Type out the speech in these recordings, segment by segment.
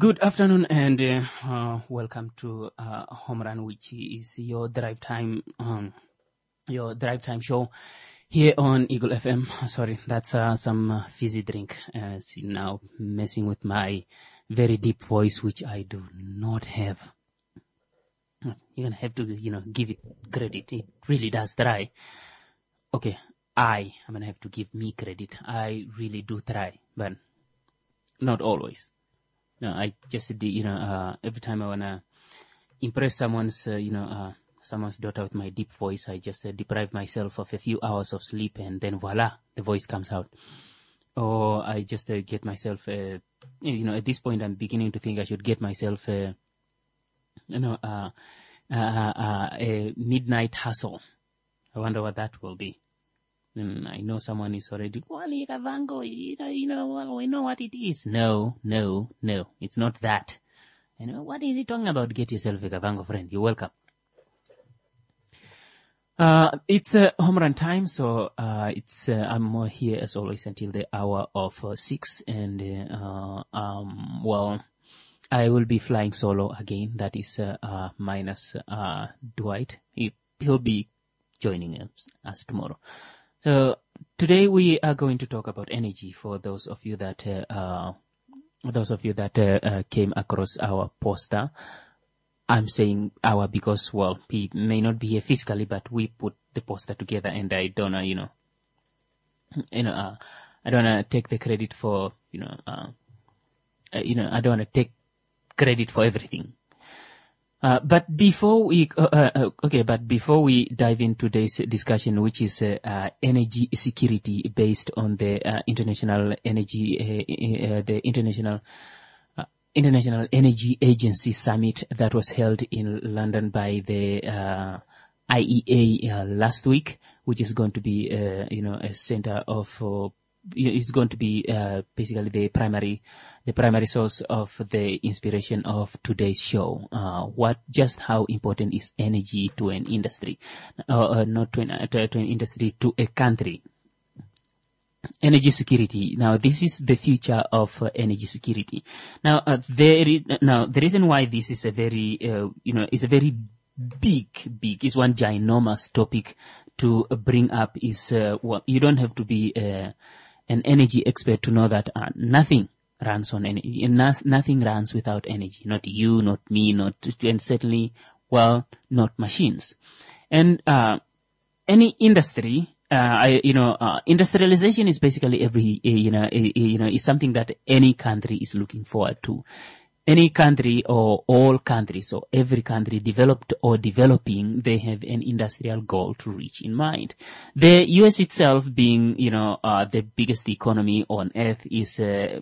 Good afternoon and welcome to Home Run, which is your drive time show here on Eagle FM. Sorry, that's some fizzy drink. It's now messing with my very deep voice, which I do not have. You're gonna have to, give it credit. It really does try. Okay, I'm gonna have to give me credit. I really do try, but not always. No, I just every time I wanna impress someone's daughter with my deep voice, I just deprive myself of a few hours of sleep, and then voila, the voice comes out. Or I just get myself, at this point, I'm beginning to think I should get myself, a midnight hustle. I wonder what that will be. And I know someone is already, Wally Kavango, we know what it is. No, it's not that. What is he talking about? Get yourself a Kavango friend. You're welcome. It's home run time, so I'm here as always until the hour of 6, and I will be flying solo again. That is minus Dwight. He'll be joining us tomorrow. So today we are going to talk about energy. For those of you that came across our poster, I'm saying our because he may not be here physically, but we put the poster together, and I don't I don't wanna take the credit for I don't wanna take credit for everything. But before we dive into today's discussion, which is energy security based on the International Energy Agency Summit that was held in London by the IEA last week, which is going to be a center of is going to be basically the primary source of the inspiration of today's show. Just how important is energy to an industry, not to an industry, to a country. Energy security. Now, this is the future of energy security. Now, the reason why this is a very is a very big, is one ginormous topic to bring up is you don't have to be an energy expert to know that nothing runs on energy. Nothing runs without energy. Not you, not me, and certainly, not machines. And any industry, industrialization is basically is something that any country is looking forward to. Any country or all countries or every country, developed or developing, they have an industrial goal to reach in mind. The US itself being, the biggest economy on earth is,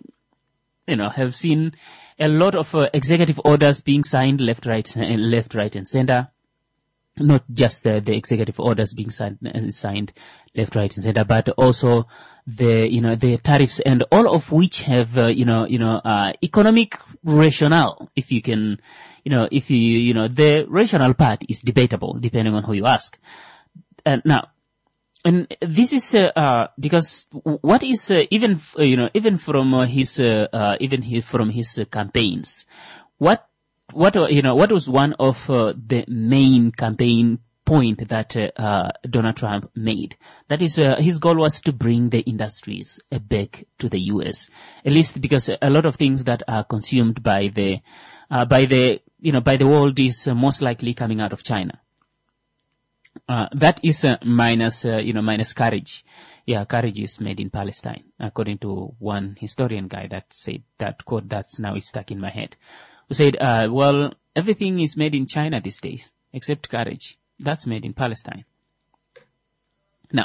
have seen a lot of executive orders being signed left, right, and center. Not just the executive orders being signed left, right, and center, but also the tariffs, and all of which have, economic rationale. If you can, the rational part is debatable depending on who you ask. Now, and this is, because what is, even from his campaigns, what was one of the main campaign point that Donald Trump made? That is, his goal was to bring the industries back to the U.S. At least because a lot of things that are consumed by the world is most likely coming out of China. That is minus courage. Yeah, courage is made in Palestine, according to one historian guy that said that quote that's now is stuck in my head. Who said, everything is made in China these days, except courage. That's made in Palestine. Now,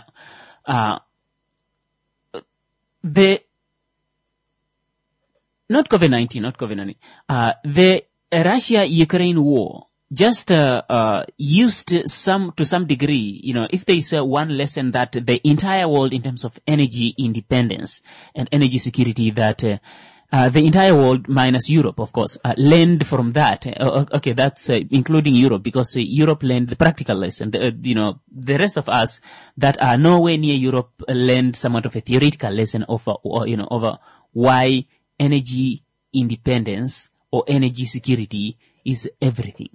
not COVID-19, the Russia-Ukraine war just used to some degree, if there is one lesson that the entire world in terms of energy independence and energy security that the entire world minus Europe, of course, learned from that. Okay, that's including Europe, because Europe learned the practical lesson. The rest of us that are nowhere near Europe learned somewhat of a theoretical lesson over why energy independence or energy security is everything.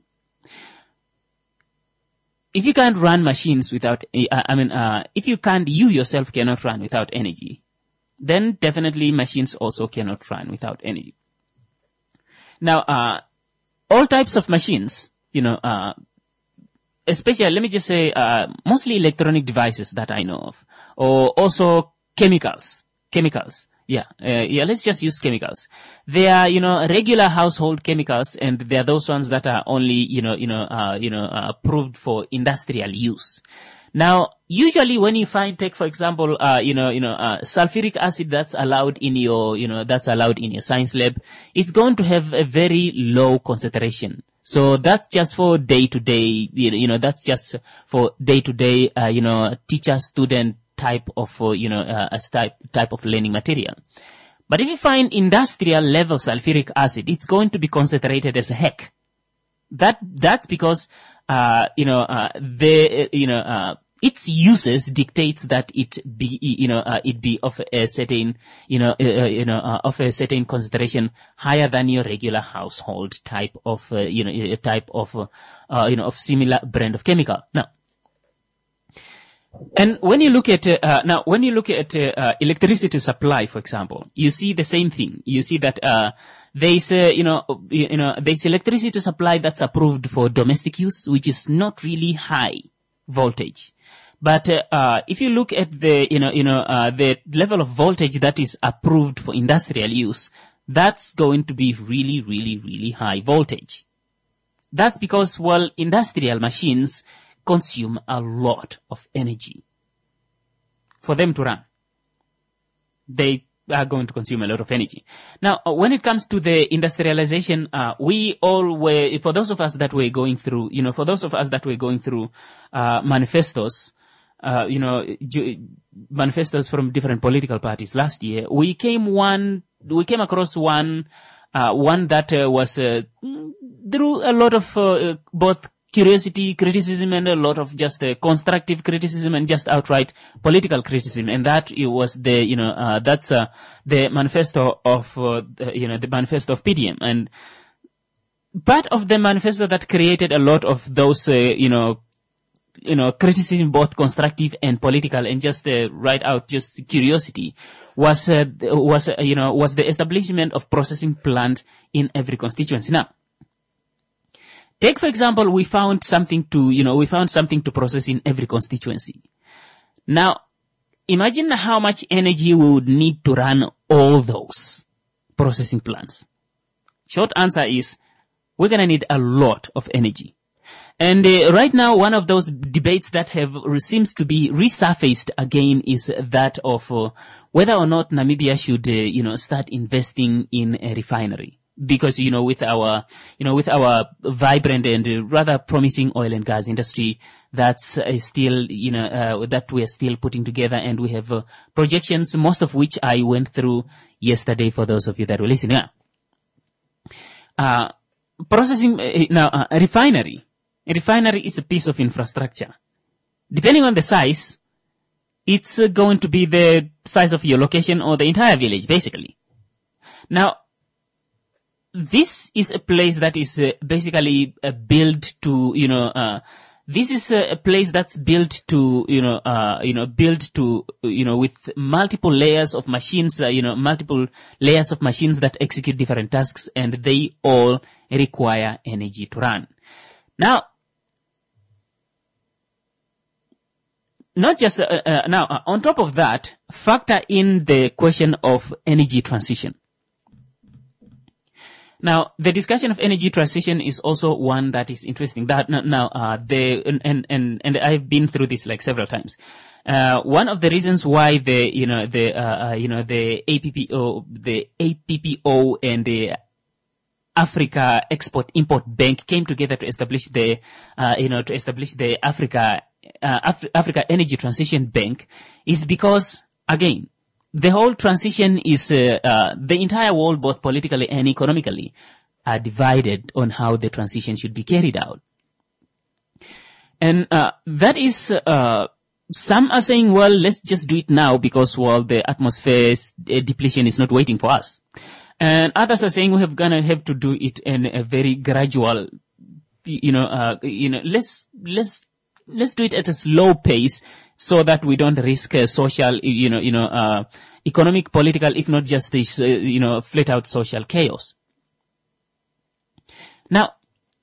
If you can't run machines without, if you yourself cannot run without energy, then definitely machines also cannot run without energy. Now, all types of machines, especially, let me just say, mostly electronic devices that I know of, or also chemicals. Let's just use chemicals. They are, regular household chemicals, and they are those ones that are only, approved for industrial use. Now, usually when you take, for example, sulfuric acid that's allowed in your science lab, it's going to have a very low concentration. So that's just for day-to-day, teacher-student type of, type of learning material. But if you find industrial level sulfuric acid, it's going to be concentrated as heck. That's because, its uses dictates that it be of a certain, of a certain concentration higher than your regular household type of, of similar brand of chemical. Now, and when you look at electricity supply, for example, you see the same thing. You see that there's there's electricity supply that's approved for domestic use, which is not really high voltage. But if you look at the the level of voltage that is approved for industrial use, that's going to be really, really, really high voltage. That's because, industrial machines consume a lot of energy for them to run. They are going to consume a lot of energy. Now, when it comes to the industrialization, for those of us that were going through manifestos, manifestos from different political parties last year, we came across one that was through a lot of both curiosity, criticism, and a lot of just constructive criticism and just outright political criticism. And that it was the manifesto of the manifesto of PDM. And part of the manifesto that created a lot of those criticism, both constructive and political, and just right out just curiosity, was the establishment of processing plant in every constituency. Now, take, for example, we found something to process in every constituency. Now, imagine how much energy we would need to run all those processing plants. Short answer is, we're gonna need a lot of energy. And right now, one of those debates that seems to be resurfaced again is that of whether or not Namibia should, start investing in a refinery. Because, with our vibrant and rather promising oil and gas industry, that's still, that we are still putting together, and we have projections, most of which I went through yesterday for those of you that were listening. Processing, a refinery is a piece of infrastructure. Depending on the size, it's going to be the size of your location or the entire village, basically. Now, this is a place that is basically built to, this is a place that's built to, with multiple layers of machines, multiple layers of machines that execute different tasks, and they all require energy to run. Now, not just, on top of that, factor in the question of energy transition. Now, the discussion of energy transition is also one that is interesting. And I've been through this like several times. One of the reasons why the APPO and the Africa Export-Import Bank came together to establish the Africa Energy Transition Bank is because, again, the whole transition is, the entire world, both politically and economically, are divided on how the transition should be carried out. And, that is, some are saying, let's just do it now because, the atmosphere's depletion is not waiting for us. And others are saying we have gonna have to do it in a very gradual, let's do it at a slow pace so that we don't risk social, economic, political, if not just this, flat out social chaos. Now,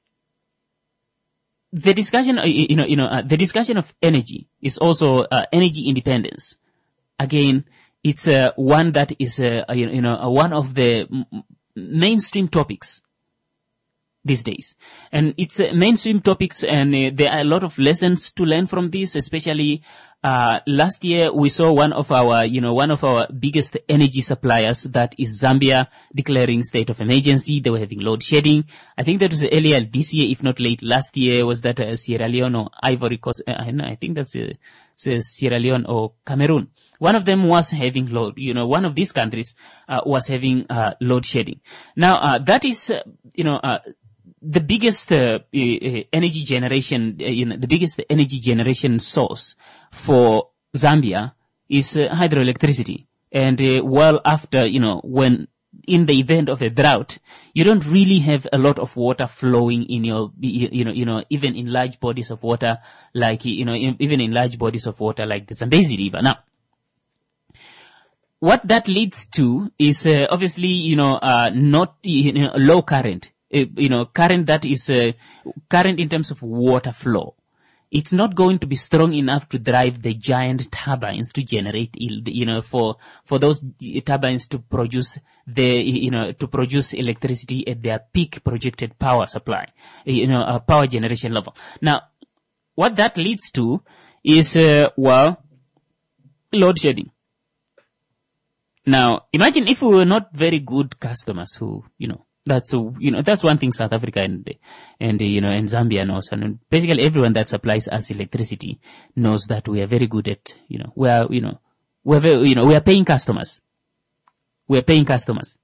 the discussion, the discussion of energy is also energy independence. Again, it's one that is, one of the mainstream topics these days. And it's mainstream topics, and there are a lot of lessons to learn from this, especially last year we saw one of our biggest energy suppliers, that is Zambia, declaring state of emergency. They were having load shedding. I think that was earlier this year, if not late last year. Was that Sierra Leone or Ivory Coast? I think that's Sierra Leone or Cameroon. One of them was having load, one of these countries was having load shedding. Now, that is, the biggest energy generation, the biggest energy generation source for Zambia is hydroelectricity. And well after, when in the event of a drought, you don't really have a lot of water flowing in your, even in large bodies of water, like, even in large bodies of water like the Zambezi River. Now, what that leads to is obviously, not low current. Current that is current in terms of water flow. It's not going to be strong enough to drive the giant turbines to generate, for those turbines to produce to produce electricity at their peak projected power supply, power generation level. Now, what that leads to is, load shedding. Now, imagine if we were not very good customers who, that's one thing South Africa and Zambia knows. And basically everyone that supplies us electricity knows that we are very good at, we are paying customers. We are paying customers.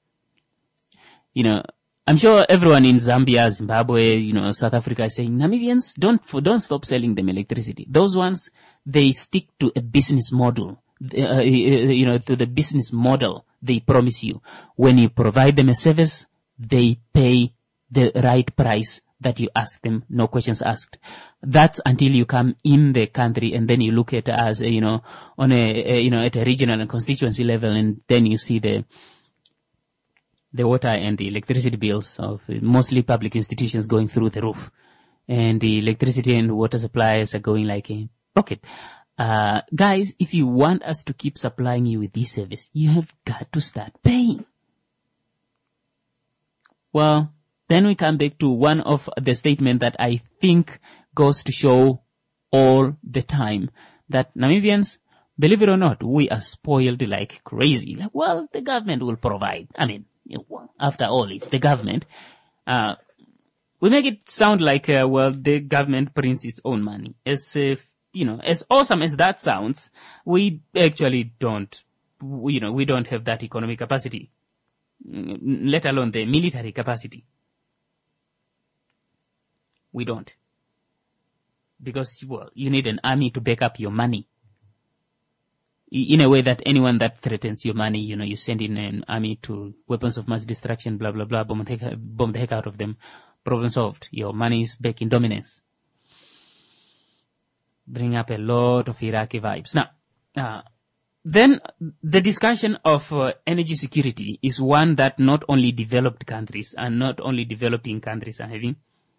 I'm sure everyone in Zambia, Zimbabwe, South Africa is saying, Namibians, don't stop selling them electricity. Those ones, they stick to a business model. To the business model they promise you. When you provide them a service, they pay the right price that you ask them, no questions asked. That's until you come in the country, and then you look at as on at a regional and constituency level, and then you see the water and the electricity bills of mostly public institutions going through the roof, and the electricity and water suppliers are going like a rocket. Guys, if you want us to keep supplying you with this service, you have got to start paying. Well, then we come back to one of the statements that I think goes to show all the time that Namibians, believe it or not, we are spoiled like crazy. Like, well, the government will provide. I mean, after all, it's the government. We make it sound like, the government prints its own money. As if, as awesome as that sounds, we actually don't, we don't have that economic capacity, let alone the military capacity. We don't. Because, you need an army to back up your money. In a way that anyone that threatens your money, you send in an army to weapons of mass destruction, blah, blah, blah, bomb the heck out of them. Problem solved. Your money is back in dominance. Bring up a lot of Iraqi vibes. Now, then the discussion of energy security is one that not only developed countries and not only developing countries are having.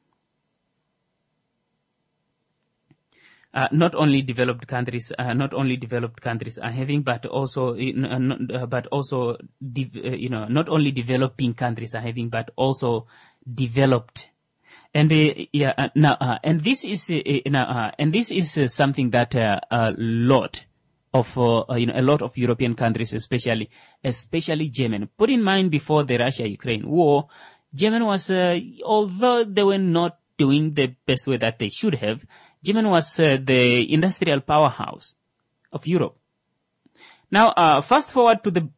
Not only developed countries are having, but also, not only developing countries are having, but also developed. And and this is something that a lot of European countries, especially Germany. Put in mind, before the Russia-Ukraine war, Germany was, although they were not doing the best way that they should have, Germany was the industrial powerhouse of Europe. Now, fast forward to the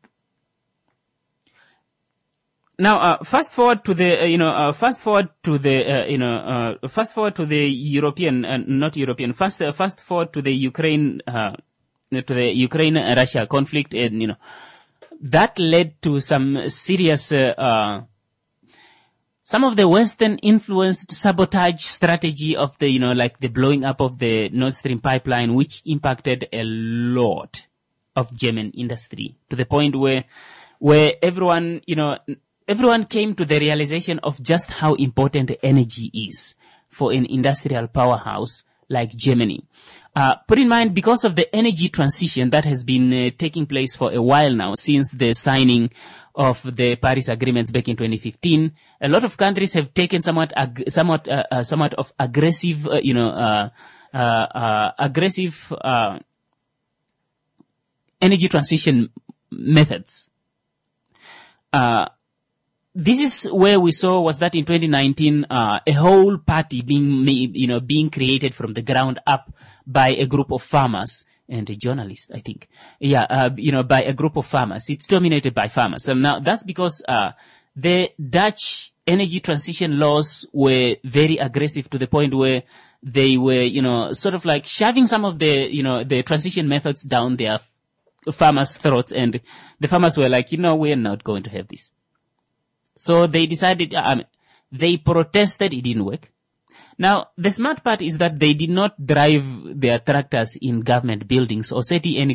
Ukraine-Russia conflict, and that led to some serious, some of the Western influenced sabotage strategy of the, like the blowing up of the Nord Stream pipeline, which impacted a lot of German industry to the point where everyone, everyone came to the realization of just how important energy is for an industrial powerhouse like Germany. Put in mind, because of the energy transition that has been taking place for a while now, since the signing of the Paris Agreements back in 2015, a lot of countries have taken somewhat of aggressive, aggressive energy transition methods. This is where we saw was that in 2019, a whole party being created from the ground up by a group of farmers and a journalist, I think. Yeah, by a group of farmers. It's dominated by farmers. And now that's because, the Dutch energy transition laws were very aggressive to the point where they were, sort of like shoving some of the, the transition methods down their farmers' throats, and the farmers were like, we're not going to have this. So they decided, they protested, it didn't work. Now, the smart part is that they did not drive their tractors in government buildings or set any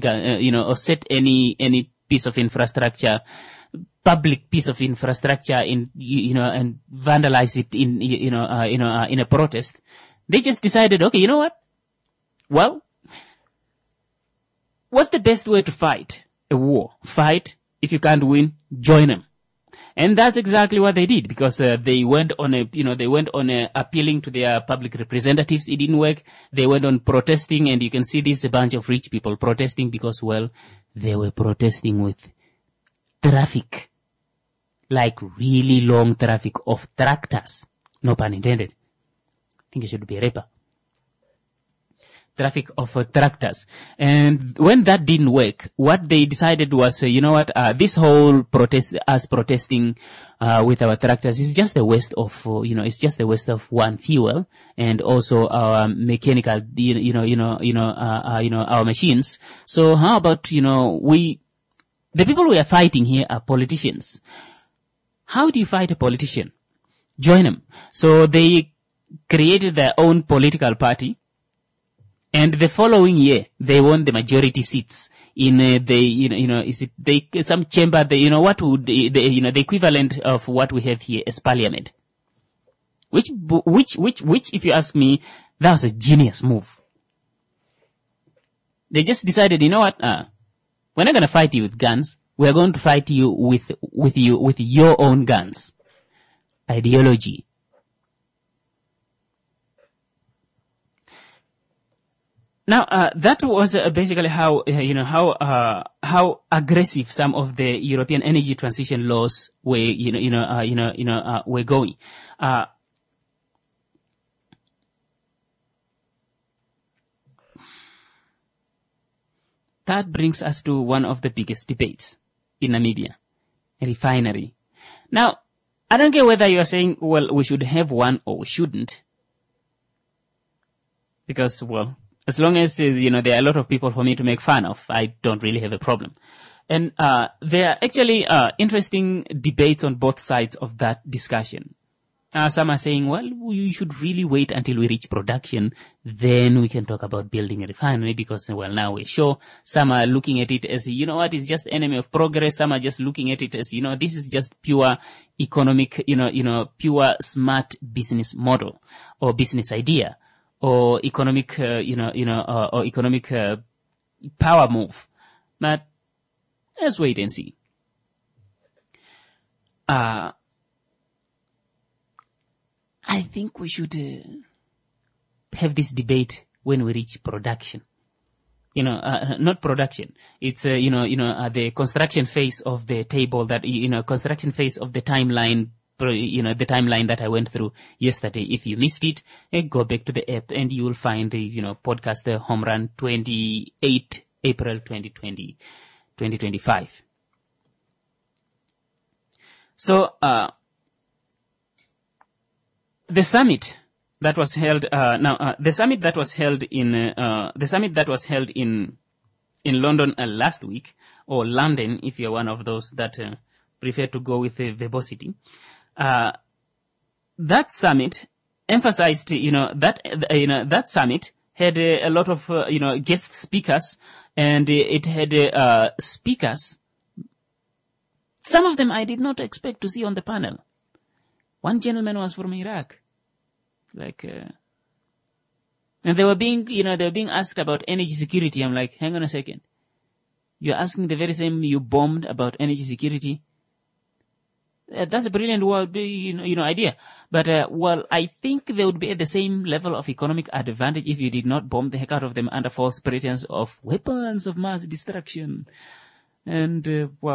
piece of infrastructure, public piece of infrastructure and vandalize it in a protest. They just decided, okay, you know what? Well, what's the best way to fight a war? Fight. If you can't win, join them. And that's exactly what they did, because they went on appealing to their public representatives. It didn't work. They went on protesting, and you can see this a bunch of rich people protesting because, well, they were protesting with traffic, like really long traffic of tractors. No pun intended. I think it should be a rapper. Traffic of tractors. And when that didn't work, what they decided was, this whole protesting with our tractors is just a waste of, it's just a waste of one, fuel, and also our mechanical, our machines. So how about, the people we are fighting here are politicians. How do you fight a politician? Join them. So they created their own political party. And the following year, they won the majority seats in some chamber, what would, the equivalent of what we have here as parliament. Which, if you ask me, that was a genius move. They just decided, we're not going to fight you with guns. We're going to fight you with your own guns. Ideology. Now, that was basically how aggressive some of the European energy transition laws were, were going. That brings us to one of the biggest debates in Namibia, a refinery. Now, I don't care whether you are saying, well, we should have one or we shouldn't. Because, well, as long as, there are a lot of people for me to make fun of, I don't really have a problem. And there are actually interesting debates on both sides of that discussion. Some are saying, well, you should really wait until we reach production, then we can talk about building a refinery because, well, now we're sure. Some are looking at it as, it's just enemy of progress. Some are just looking at it as, this is just pure economic, pure smart business model or business idea. Or economic, or economic power move. But let's wait and see. I think we should have this debate when we reach production. Not production. It's the construction phase of the table that construction phase of the timeline. The timeline that I went through yesterday. If you missed it, go back to the app and you will find the, podcast Home Run 28 April 2025. So, the summit that was held, the summit that was held in London last week or London, if you're one of those that prefer to go with verbosity. That summit emphasized, that summit had a lot of, guest speakers, and it had speakers. Some of them I did not expect to see on the panel. One gentleman was from Iraq. And they were being asked about energy security. I'm like, hang on a second. You're asking the very same you bombed about energy security? That's a brilliant idea. But, I think they would be at the same level of economic advantage if you did not bomb the heck out of them under false pretense of weapons of mass destruction. And,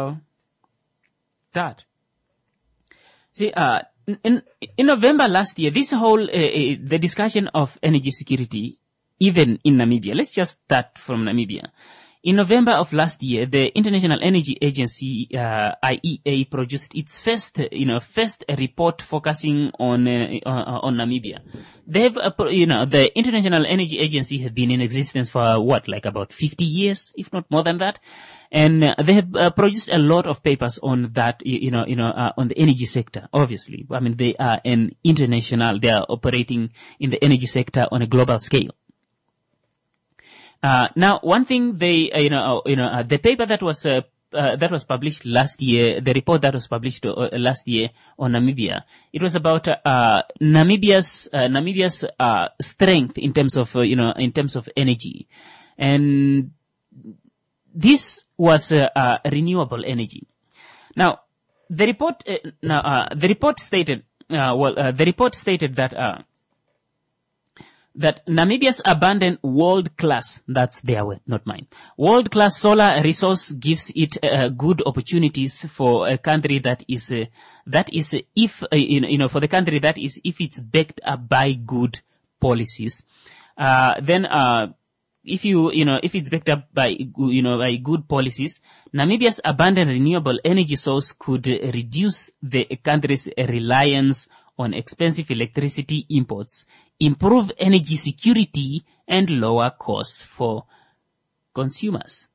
that. See, in November last year, this whole, the discussion of energy security, even in Namibia, let's just start from Namibia. In November of last year, the International Energy Agency, IEA, produced its first report focusing on Namibia. They've, the International Energy Agency have been in existence for about 50 years, if not more than that. And they have produced a lot of papers on that, on the energy sector, obviously. I mean, they are they are operating in the energy sector on a global scale. Now, one thing the paper that was published last year, the report that was published last year on Namibia, it was about Namibia's strength in terms of energy, and this was renewable energy. Now, the report stated that Namibia's abundant world-class, that's their word, not mine, world-class solar resource gives it good opportunities for a country if it's backed up by good policies. If it's backed up by good policies, Namibia's abundant renewable energy source could reduce the country's reliance on expensive electricity imports, improve energy security, and lower costs for consumers.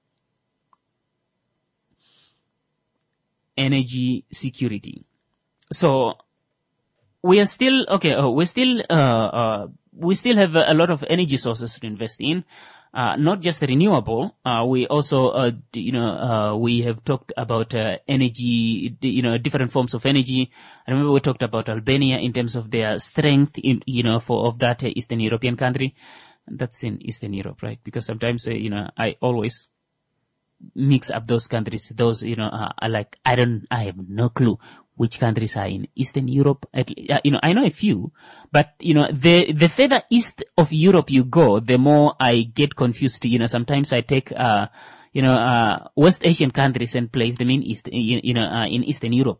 Energy security. So we are still we still have a lot of energy sources to invest in. Not just renewable. We also, we have talked about energy, different forms of energy. I remember we talked about Albania in terms of their strength of that Eastern European country. That's in Eastern Europe, right? Because sometimes, I always mix up those countries. Those, are like, I have no clue which countries are in Eastern Europe. I know a few, but, the further east of Europe you go, the more I get confused. Sometimes I take, West Asian countries and place them in in Eastern Europe.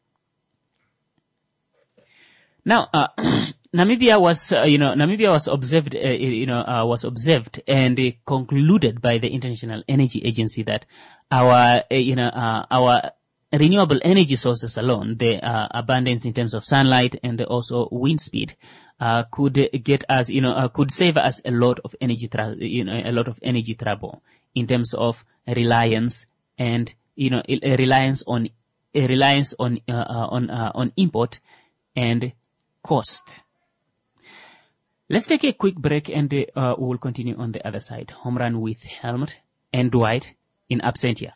Now, Namibia was observed and concluded by the International Energy Agency that our renewable energy sources alone, the abundance in terms of sunlight and also wind speed, could get us, could save us a lot of energy trouble in terms of reliance and reliance on import and cost. Let's take a quick break and we will continue on the other side. Home Run with Helmut and Dwight in absentia.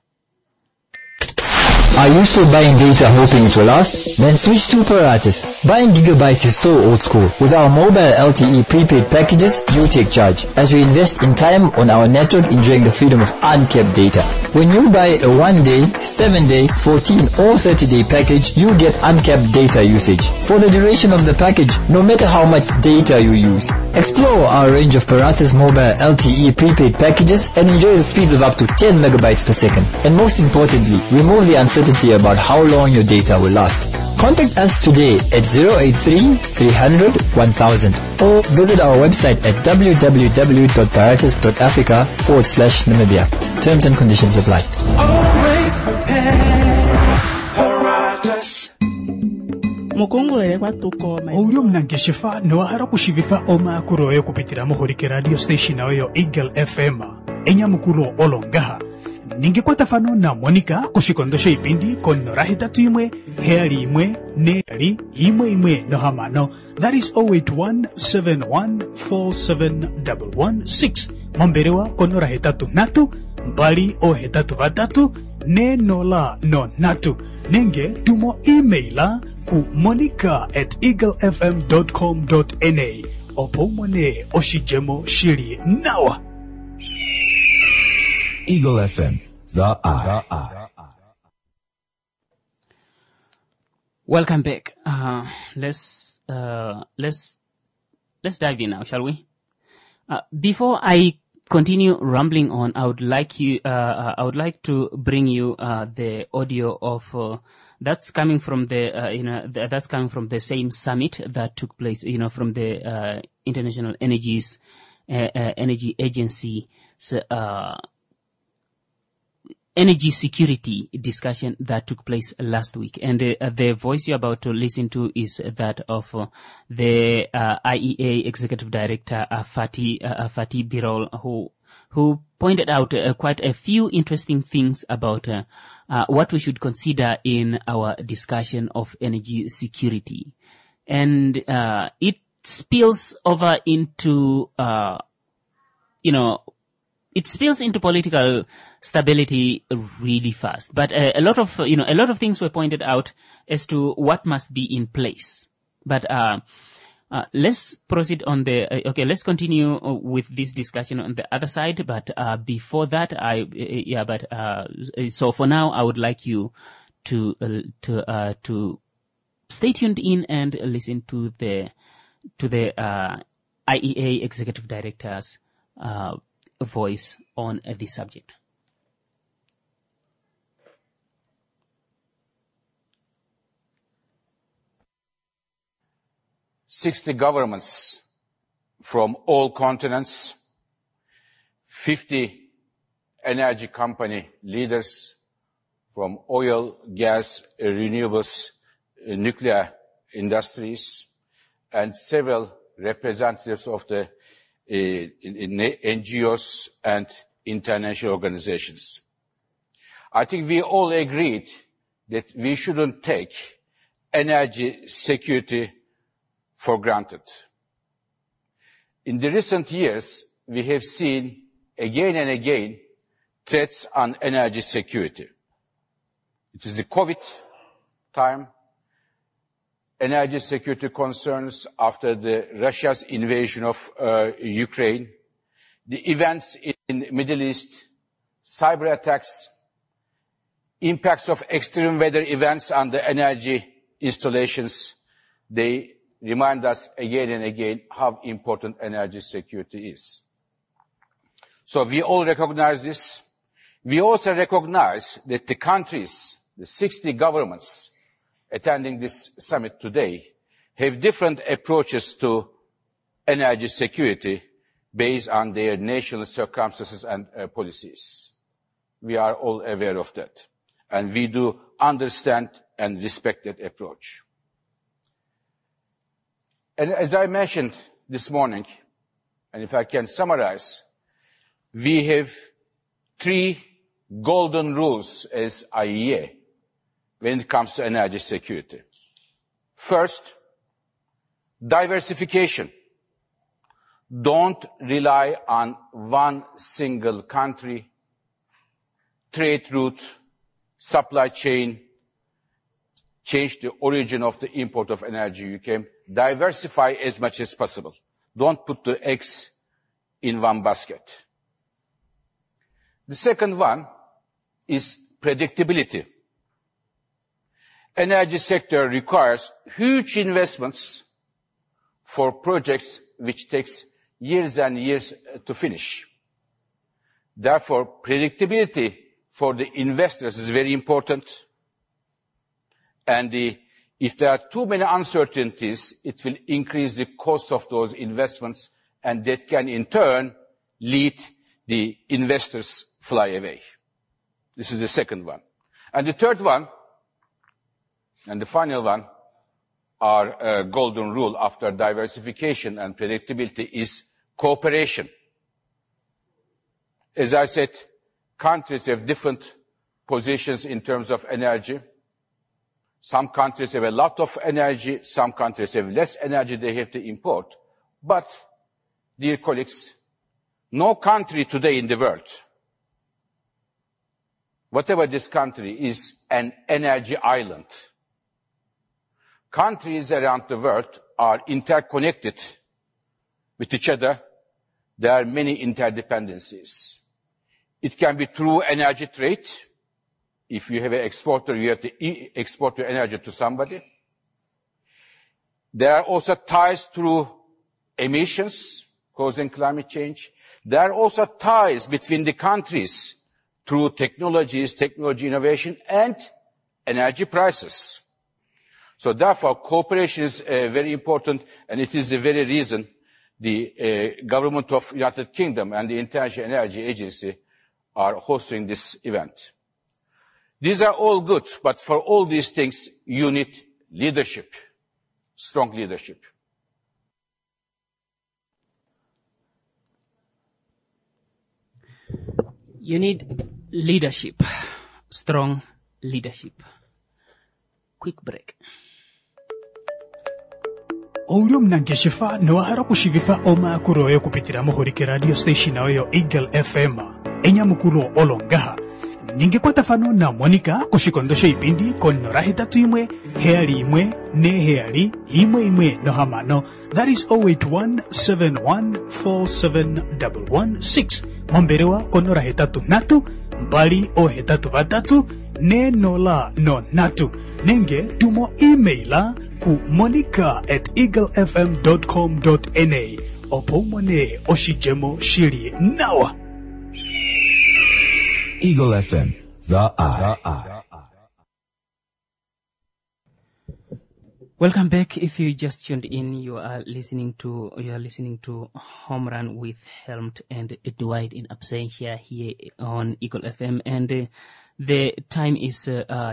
Are you still buying data hoping it will last? Then switch to Paratus. Buying gigabytes is so old school. With our mobile LTE prepaid packages, you take charge, as we invest in time on our network, enjoying the freedom of uncapped data. When you buy a 1-day, 7-day, 14 or 30-day package, you get uncapped data usage for the duration of the package, no matter how much data you use. Explore our range of Paratus mobile LTE prepaid packages and enjoy the speeds of up to 10 megabytes per second. And most importantly, remove the uncertainty about how long your data will last. Contact us today at 083-300-1000 or visit our website at www.paratus.africa/Namibia. Terms and conditions apply. Always prepare. Paratus. Oyo mnangeshifa niwahara kushivifa oma kuroyo kupitira muhurike radio station oyo Eagle FM enya mukuro olongaha ningekwata fano na Monica kushikondosha ipindi kono rahitatu imwe heali imwe neali imwe no hamano. That is 0817147116. Mamberewa kono rahitatu natu mbali o hetatu batatu nenola no natu. Nenge tumo emaila ku monica@eaglefm.com.na. Opomone oshijemo shiri nawa. Eagle FM, the eye. Welcome back. Let's dive in now, shall we? Before I continue rambling on, I would like to bring you the audio of that's coming from the that's coming from the same summit that took place, from the International Energy Agency energy security discussion that took place last week. And the voice you're about to listen to is that of the IEA Executive Director, Fatih Birol, who pointed out quite a few interesting things about what we should consider in our discussion of energy security. And it spills over into, it spills into political stability really fast. But a lot of things were pointed out as to what must be in place. But let's proceed on let's continue with this discussion on the other side. But before that, so for now, I would like you to stay tuned in and listen to the IEA Executive Director's voice on this subject. "60 governments from all continents, 50 energy company leaders from oil, gas, renewables, nuclear industries, and several representatives of the NGOs and international organizations. I think we all agreed that we shouldn't take energy security for granted. In the recent years, we have seen again and again threats on energy security. It is the COVID time, energy security concerns after Russia's invasion of Ukraine, the events in the Middle East, cyber attacks, impacts of extreme weather events on the energy installations. They remind us again and again how important energy security is. So we all recognize this. We also recognize that the countries, the 60 governments attending this summit today, have different approaches to energy security based on their national circumstances and policies. We are all aware of that, and we do understand and respect that approach. And as I mentioned this morning, and if I can summarize, we have 3 golden rules as IEA when it comes to energy security. First, diversification. Don't rely on one single country, trade route, supply chain, change the origin of the import of energy you can. Diversify as much as possible. Don't put the eggs in one basket. The second one is predictability. Energy sector requires huge investments for projects which takes years and years to finish. Therefore, predictability for the investors is very important. And if there are too many uncertainties, it will increase the cost of those investments, and that can in turn lead the investors fly away. This is the second one. And the third one, and the final one, our golden rule after diversification and predictability is cooperation. As I said, countries have different positions in terms of energy. Some countries have a lot of energy. Some countries have less energy they have to import. But, dear colleagues, no country today in the world, whatever this country, is an energy island. Countries around the world are interconnected with each other. There are many interdependencies. It can be through energy trade. If you have an exporter, you have to export your energy to somebody. There are also ties through emissions causing climate change. There are also ties between the countries through technologies, technology innovation, and energy prices. So therefore, cooperation is very important, and it is the very reason the government of United Kingdom and the International Energy Agency are hosting this event. These are all good, but for all these things, you need leadership, strong leadership. You need leadership, strong leadership. Quick break. Oulio mnangeshifa nawahara kushivifa oma kuroyo kupitira muhurike radio station oyo Eagle FM enya mukuro olongaha ningekwata fano na Monica kushikondosho ipindi konora hetatu imwe heali imwe ne heali imwe no hamano. That is 0817147116 momberewa konora hetatu natu mbali o hetatu vatatu ne nola no natu nenge tumo emaila ku monica@eaglefm.com.na opomone oshijemo shiri nawa. Eagle FM, the eye. Welcome back. If you just tuned in, you are listening to Home Run with Helmut and Dwight in absentia here on Eagle FM, and the time is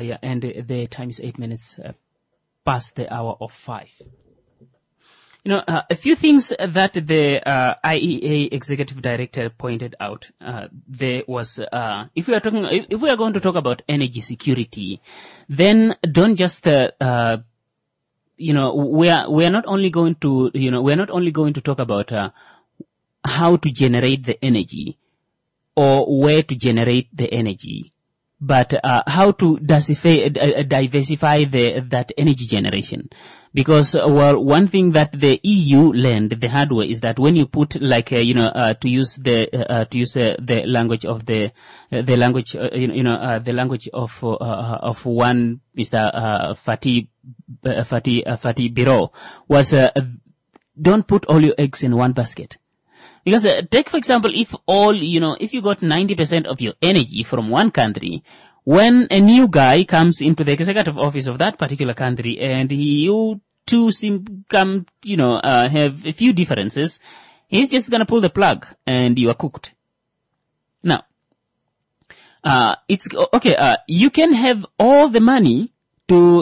8 minutes past the hour of 5. You know, a few things that the IEA executive director pointed out. There was, if we are going to talk about energy security, then don't just we are not only going to talk about how to generate the energy or where to generate the energy, but how to diversify that energy generation. Because one thing that the EU learned the hard way is that when you put to use the language of the language of one Mr. Fatih Birol was don't put all your eggs in one basket. Because take for example, if you got 90% of your energy from one country, when a new guy comes into the executive office of that particular country and you two have a few differences, he's just gonna pull the plug and you are cooked. Now, it's okay. You can have all the money to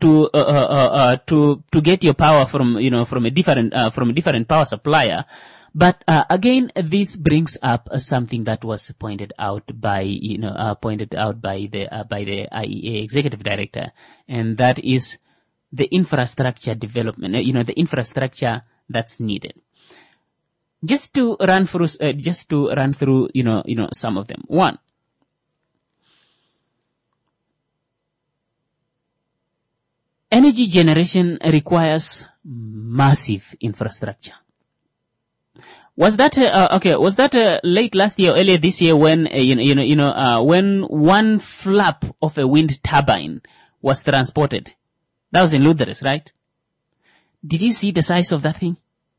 get your power from a different power supplier. But again, this brings up something that was pointed out by the IEA executive director, and that is the infrastructure development. The infrastructure that's needed. Just to run through some of them. One, energy generation requires massive infrastructure. Was that late last year or earlier this year when when one flap of a wind turbine was transported? That was in Lutherus, right? Did you see the size of that thing?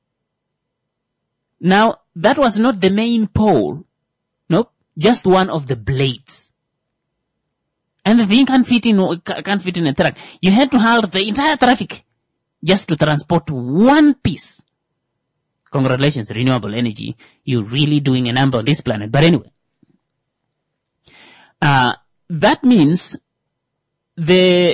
Now, that was not the main pole. Nope, just one of the blades. And the thing can't fit in a truck. You had to halt the entire traffic just to transport one piece. Congratulations, renewable energy. You're really doing a number on this planet. But anyway, that means the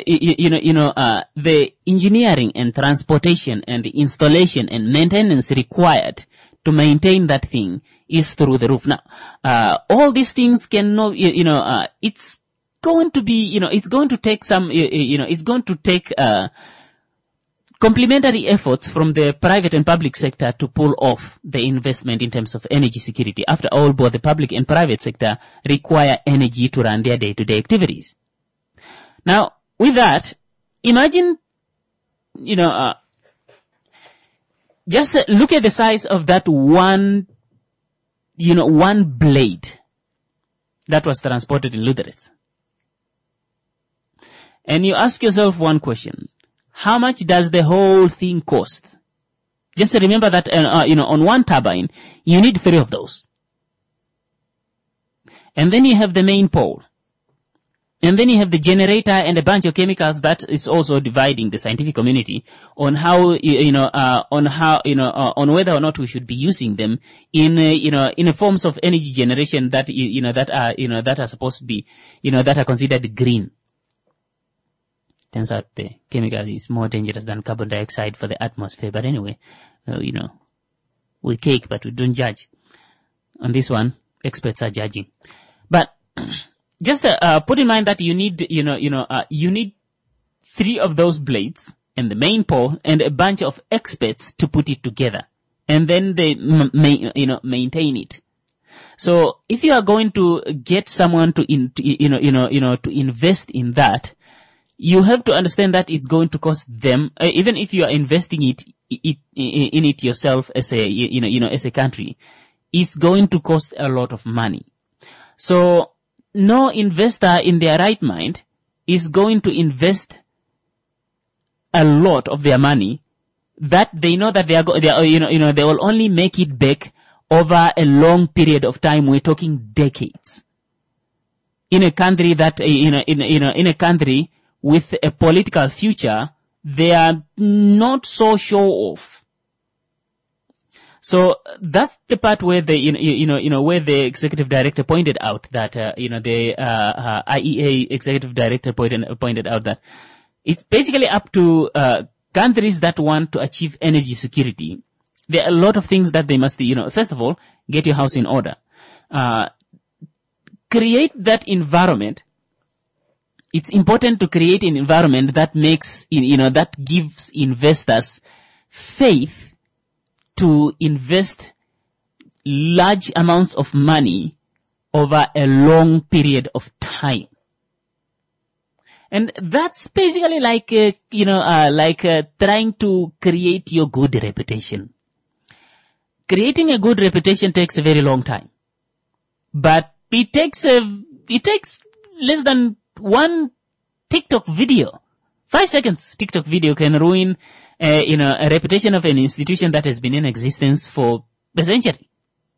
engineering and transportation and the installation and maintenance required to maintain that thing is through the roof. Now, all these things cannot, it's going to be, it's going to take some, it's going to take, complementary efforts from the private and public sector to pull off the investment in terms of energy security. After all, both the public and private sector require energy to run their day-to-day activities. Now, with that, imagine, just look at the size of that one blade that was transported in Lüderitz. And you ask yourself one question. How much does the whole thing cost? Just remember that, on one turbine, you need 3 of those. And then you have the main pole. And then you have the generator and a bunch of chemicals that is also dividing the scientific community on how, on whether or not we should be using them in a forms of energy generation that, that are supposed to be, that are considered green. Turns out the chemical is more dangerous than carbon dioxide for the atmosphere. But anyway, we cake, but we don't judge. On this one, experts are judging. But just put in mind that you need, you need 3 of those blades and the main pole and a bunch of experts to put it together, and then they maintain it. So if you are going to get someone to invest in that, you have to understand that it's going to cost them, even if you are investing in it yourself as a, as a country, it's going to cost a lot of money. So no investor in their right mind is going to invest a lot of their money that they know that they will only make it back over a long period of time. We're talking decades. In a country that, in a country with a political future, they are not so sure of. So that's the part where where the executive director pointed out that, the IEA executive director pointed out that it's basically up to countries that want to achieve energy security. There are a lot of things that they must, first of all, get your house in order. Create that environment. It's important to create an environment that makes, that gives investors faith to invest large amounts of money over a long period of time. And that's basically like, trying to create your good reputation. Creating a good reputation takes a very long time. But it takes less than one TikTok video. 5 seconds TikTok video can ruin, a reputation of an institution that has been in existence for a century.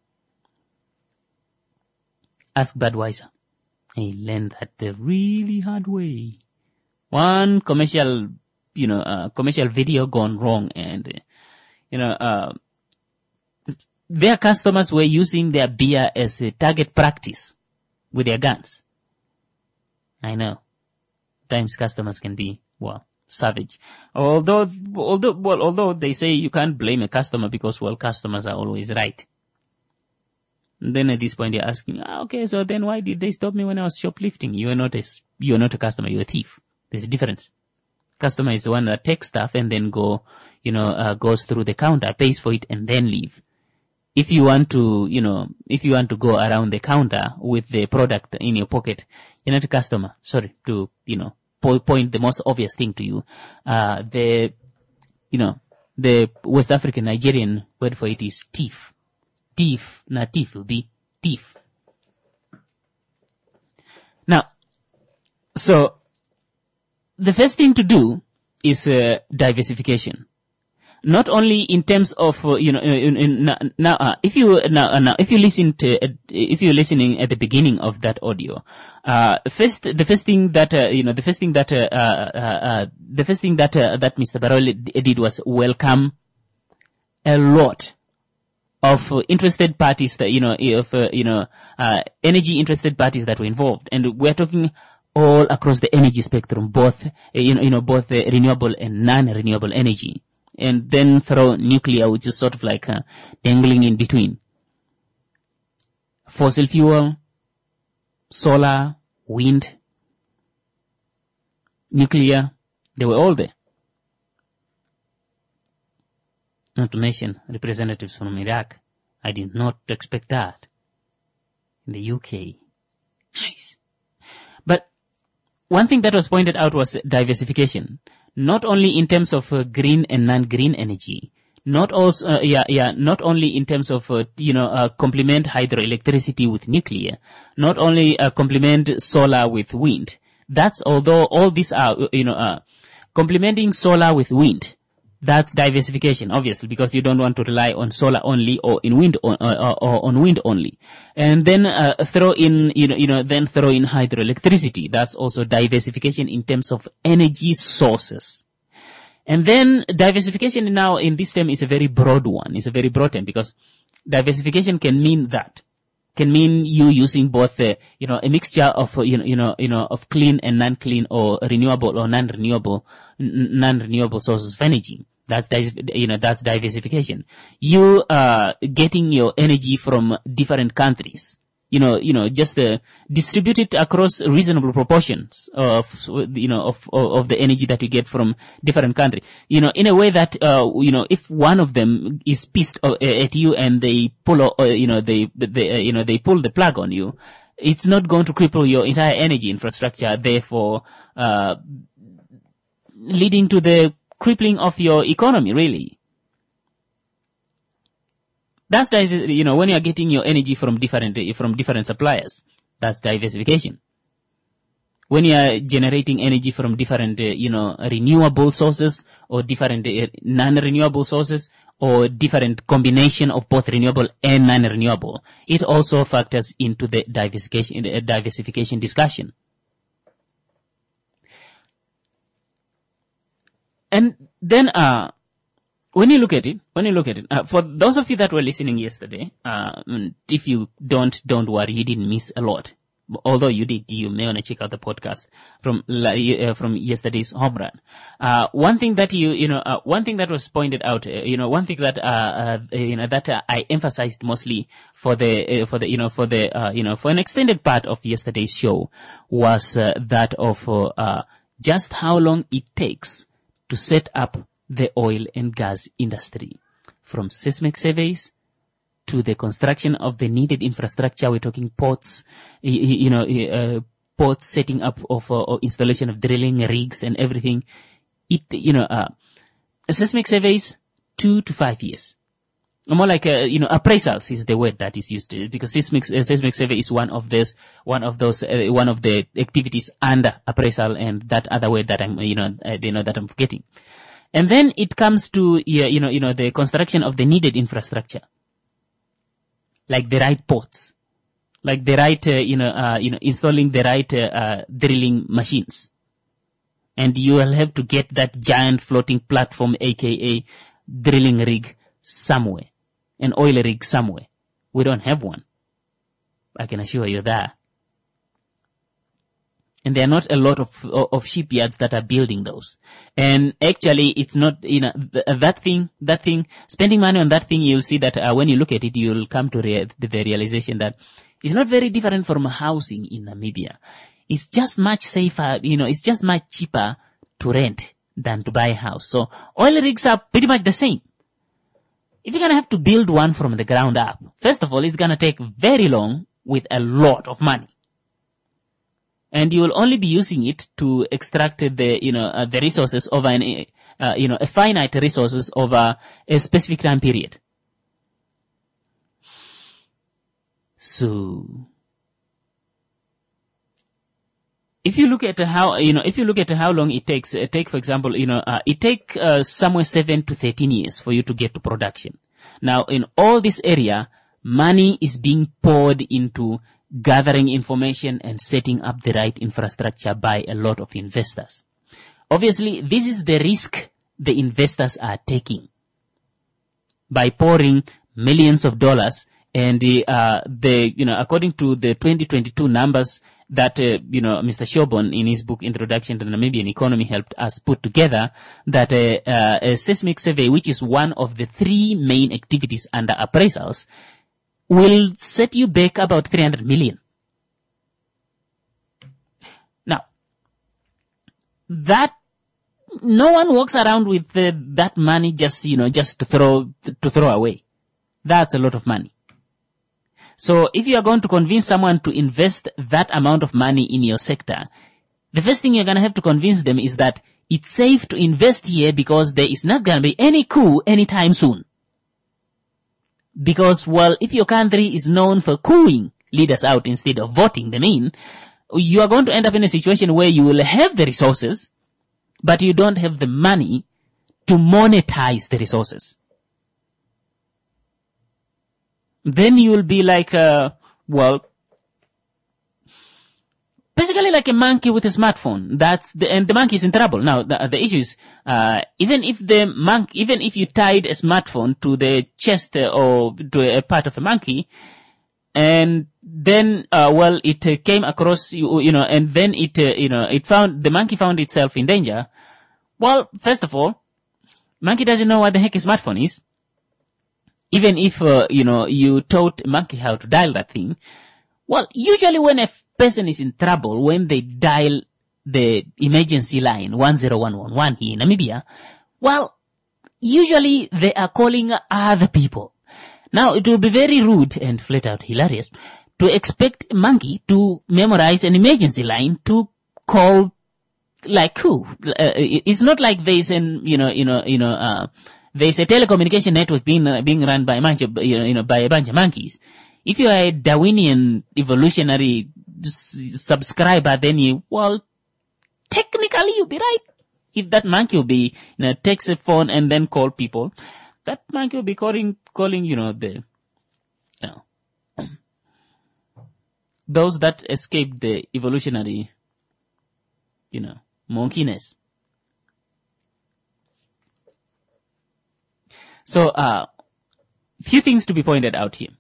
Ask Budweiser. I learned that the really hard way. One commercial video gone wrong, and, their customers were using their beer as a target practice with their guns. I know. Times customers can be, savage. Although they say you can't blame a customer because, customers are always right. And then at this point you're asking, okay, so then why did they stop me when I was shoplifting? You're not a customer, you're a thief. There's a difference. Customer is the one that takes stuff and then goes through the counter, pays for it, and then leave. If you want to go around the counter with the product in your pocket, you're not a customer. Sorry to, point the most obvious thing to you. The West African Nigerian word for it is thief. Thief, not thief will be thief. Now, so the first thing to do is diversification. Not only in terms of if you're listening at the beginning of that audio, the first thing that Mr. Barole did was welcome a lot of interested parties that energy interested parties that were involved, and we're talking all across the energy spectrum, both renewable and non-renewable energy. and then throw nuclear, which is sort of like dangling in between. Fossil fuel, solar, wind, nuclear, they were all there. Not to mention representatives from Iraq. I did not expect that. In the UK. Nice. But one thing that was pointed out was diversification. Not only in terms of green and non-green energy, not only in terms of, complement hydroelectricity with nuclear, not only complement solar with wind. That's, although all these are, complementing solar with wind, that's diversification, obviously, because you don't want to rely on solar only or in wind or on wind only. And then throw in hydroelectricity. That's also diversification in terms of energy sources. And then diversification now in this term is a very broad one. It's a very broad term because diversification can mean you using both, a mixture of, of clean and non-clean or renewable or non-renewable sources of energy. That's diversification. You getting your energy from different countries. Just distribute it across reasonable proportions of the energy that you get from different countries. In a way that, if one of them is pissed at you and they pull, they pull the plug on you, it's not going to cripple your entire energy infrastructure, therefore, leading to the crippling of your economy, really. That's, when you are getting your energy from different suppliers, that's diversification. When you are generating energy from different, renewable sources or different non-renewable sources or different combination of both renewable and non-renewable, it also factors into the diversification discussion. And then, when you look at it, for those of you that were listening yesterday, if you don't worry, you didn't miss a lot. Although you did, you may want to check out the podcast from yesterday's home run. One thing that one thing that was pointed out, one thing that, that I emphasized mostly for an extended part of yesterday's show was, that of, just how long it takes to set up the oil and gas industry. From seismic surveys to the construction of the needed infrastructure. We're talking ports, ports, setting up of installation of drilling rigs and everything. Seismic surveys, 2 to 5 years. More like, appraisals is the word that is used, because seismic survey is one of the activities under appraisal, and that other word that that I'm forgetting. And then it comes to, the construction of the needed infrastructure. Like the right ports. Like the right, installing the right, drilling machines. And you will have to get that giant floating platform, aka drilling rig, somewhere. An oil rig somewhere. We don't have one. I can assure you that. And there are not a lot of shipyards that are building those. And actually, it's not, that thing, spending money on that thing, you'll see that when you look at it, you'll come to the realization that it's not very different from housing in Namibia. It's just much safer, it's just much cheaper to rent than to buy a house. So oil rigs are pretty much the same. If you're going to have to build one from the ground up, first of all, it's going to take very long with a lot of money. And you will only be using it to extract the, the resources over a finite resources over a specific time period. So, if you look at how long it takes, for example, it takes somewhere 7 to 13 years for you to get to production. Now, in all this area, money is being poured into gathering information and setting up the right infrastructure by a lot of investors. Obviously, this is the risk the investors are taking by pouring millions of dollars. And according to the 2022 numbers, that, Mr. Shobon in his book Introduction to the Namibian Economy helped us put together, that a seismic survey, which is one of the three main activities under appraisals, will set you back about 300 million. Now, that no one walks around with that money just to throw away. That's a lot of money. So if you are going to convince someone to invest that amount of money in your sector, the first thing you're going to have to convince them is that it's safe to invest here because there is not going to be any coup anytime soon. Because, well, if your country is known for cooing leaders out instead of voting them in, you are going to end up in a situation where you will have the resources, but you don't have the money to monetize the resources. Then you will be like, basically like a monkey with a smartphone. And the monkey is in trouble. Now, the issue is, even if you tied a smartphone to the chest or to a part of a monkey, and then, it came across and then the monkey found itself in danger. Well, first of all, monkey doesn't know what the heck a smartphone is. Even if, you taught a monkey how to dial that thing. Well, usually when a person is in trouble, when they dial the emergency line 10111 here in Namibia, well, usually they are calling other people. Now, it will be very rude and flat out hilarious to expect a monkey to memorize an emergency line to call like who? It's not like there's there's a telecommunication network being run by a bunch of monkeys. If you are a Darwinian evolutionary subscriber, then technically you'll be right. If that monkey will be, takes a phone and then call people, that monkey will be calling, those that escaped the evolutionary, monkeyness. So, few things to be pointed out here.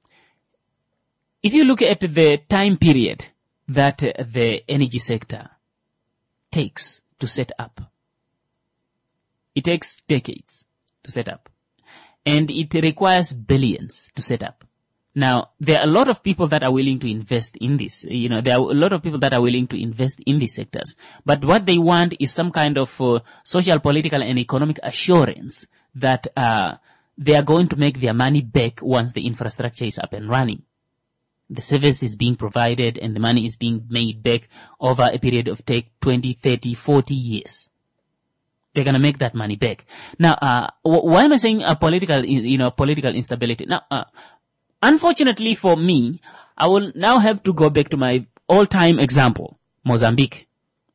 If you look at the time period that the energy sector takes to set up, it takes decades to set up. And it requires billions to set up. Now, there are a lot of people that are willing to invest in this. There are a lot of people that are willing to invest in these sectors. But what they want is some kind of social, political, and economic assurance that they are going to make their money back once the infrastructure is up and running. The service is being provided and the money is being made back over a period of 20, 30, 40 years. They're going to make that money back. Now, why am I saying political instability? Now, unfortunately for me, I will now have to go back to my all-time example, Mozambique.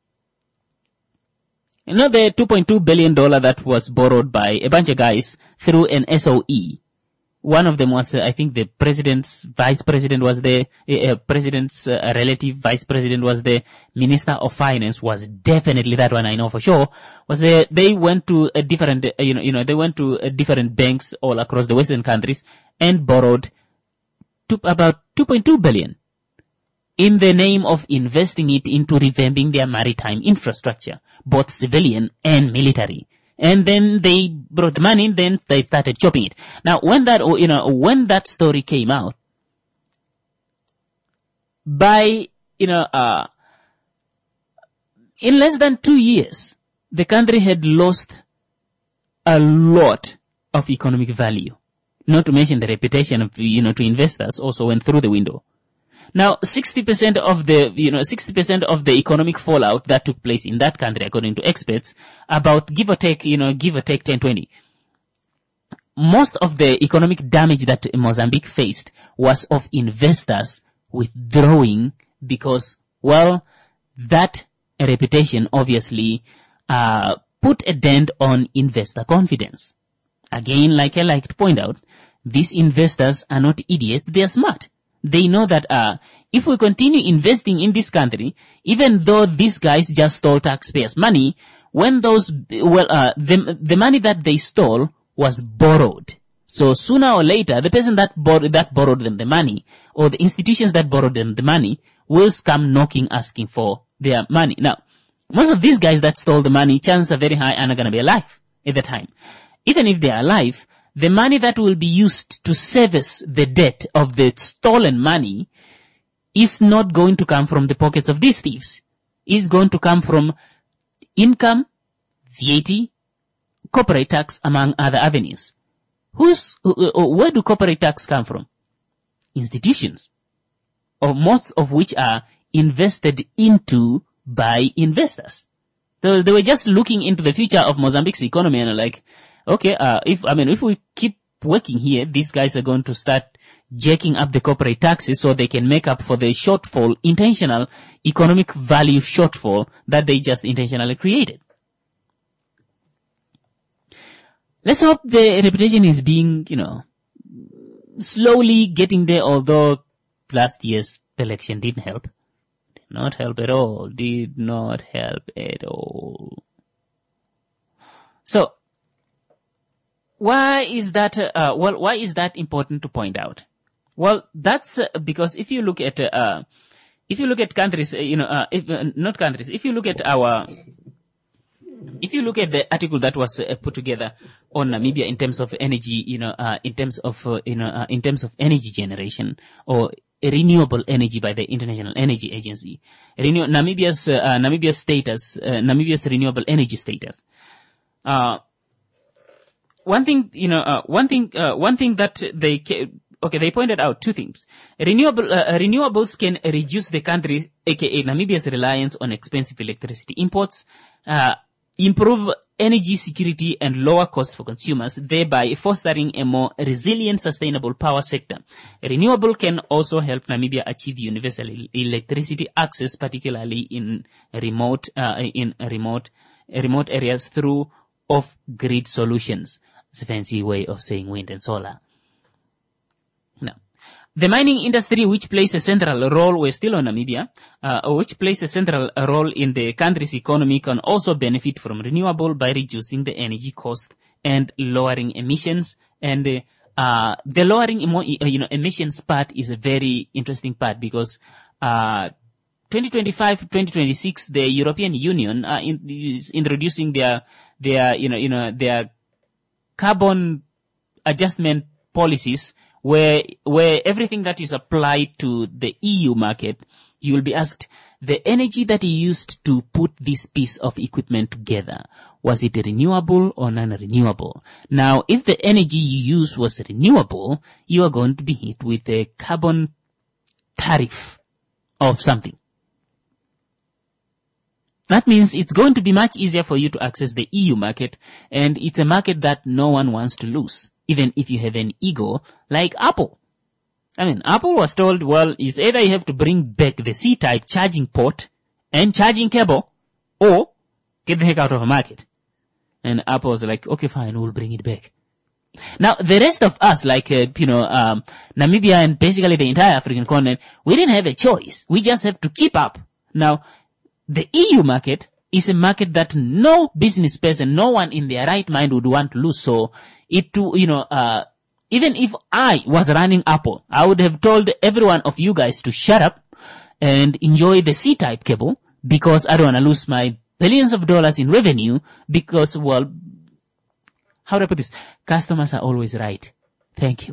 The $2.2 billion that was borrowed by a bunch of guys through an SOE. One of them was, I think, the president's vice president was there, president's relative vice president was there, minister of finance was definitely that one, I know for sure, was there. They went to a different, they went to different banks all across the Western countries and borrowed about 2.2 billion in the name of investing it into revamping their maritime infrastructure, both civilian and military. And then they brought the money, then they started chopping it. Now, when that story came out, in less than 2 years, the country had lost a lot of economic value. Not to mention the reputation of, to investors also went through the window. Now, 60% of the economic fallout that took place in that country, according to experts, about give or take 10-20. Most of the economic damage that Mozambique faced was of investors withdrawing because, that reputation obviously, put a dent on investor confidence. Again, like I like to point out, these investors are not idiots, they are smart. They know that if we continue investing in this country, even though these guys just stole taxpayers' money, when the money that they stole was borrowed. So sooner or later, the person that borrowed them the money, or the institutions that borrowed them the money, will come knocking, asking for their money. Now, most of these guys that stole the money, chances are very high, are not going to be alive at the time. Even if they are alive, the money that will be used to service the debt of the stolen money is not going to come from the pockets of these thieves. It's going to come from income, VAT, corporate tax, among other avenues. Where do corporate tax come from? Institutions, or most of which are invested into by investors. So they were just looking into the future of Mozambique's economy and are like, okay, if we keep working here, these guys are going to start jacking up the corporate taxes so they can make up for the shortfall, intentional economic value shortfall that they just intentionally created. Let's hope the reputation is being, slowly getting there, although last year's election didn't help. Did not help at all. So, why is that, why is that important to point out? Well, that's because if you look at countries, if you look at the article that was put together on Namibia in terms of energy, in terms of energy generation or renewable energy by the International Energy Agency, Namibia's renewable energy status. One thing that they pointed out two things. Renewables can reduce the country, aka Namibia's reliance on expensive electricity imports, improve energy security and lower costs for consumers, thereby fostering a more resilient, sustainable power sector. Renewable can also help Namibia achieve universal electricity access, particularly in remote areas through off-grid solutions. It's a fancy way of saying wind and solar. Now, the mining industry, which plays a central role, we're still on Namibia, which plays a central role in the country's economy, can also benefit from renewable by reducing the energy cost and lowering emissions. And the lowering emissions part is a very interesting part because 2025, 2026, the European Union is introducing their carbon adjustment policies, where everything that is applied to the EU market, you will be asked, the energy that you used to put this piece of equipment together, was it renewable or non-renewable? Now, if the energy you use was renewable, you are going to be hit with a carbon tariff of something. That means it's going to be much easier for you to access the EU market, and it's a market that no one wants to lose, even if you have an ego like Apple. Apple was told, well, it's either you have to bring back the C-type charging port and charging cable, or get the heck out of the market. And Apple was like, okay, fine, we'll bring it back. Now, the rest of us, like, Namibia and basically the entire African continent, we didn't have a choice. We just have to keep up. Now, the EU market is a market that no business person, no one in their right mind would want to lose. So even if I was running Apple, I would have told every one of you guys to shut up and enjoy the C-type cable, because I don't want to lose my billions of dollars in revenue because, well, how do I put this? Customers are always right. Thank you.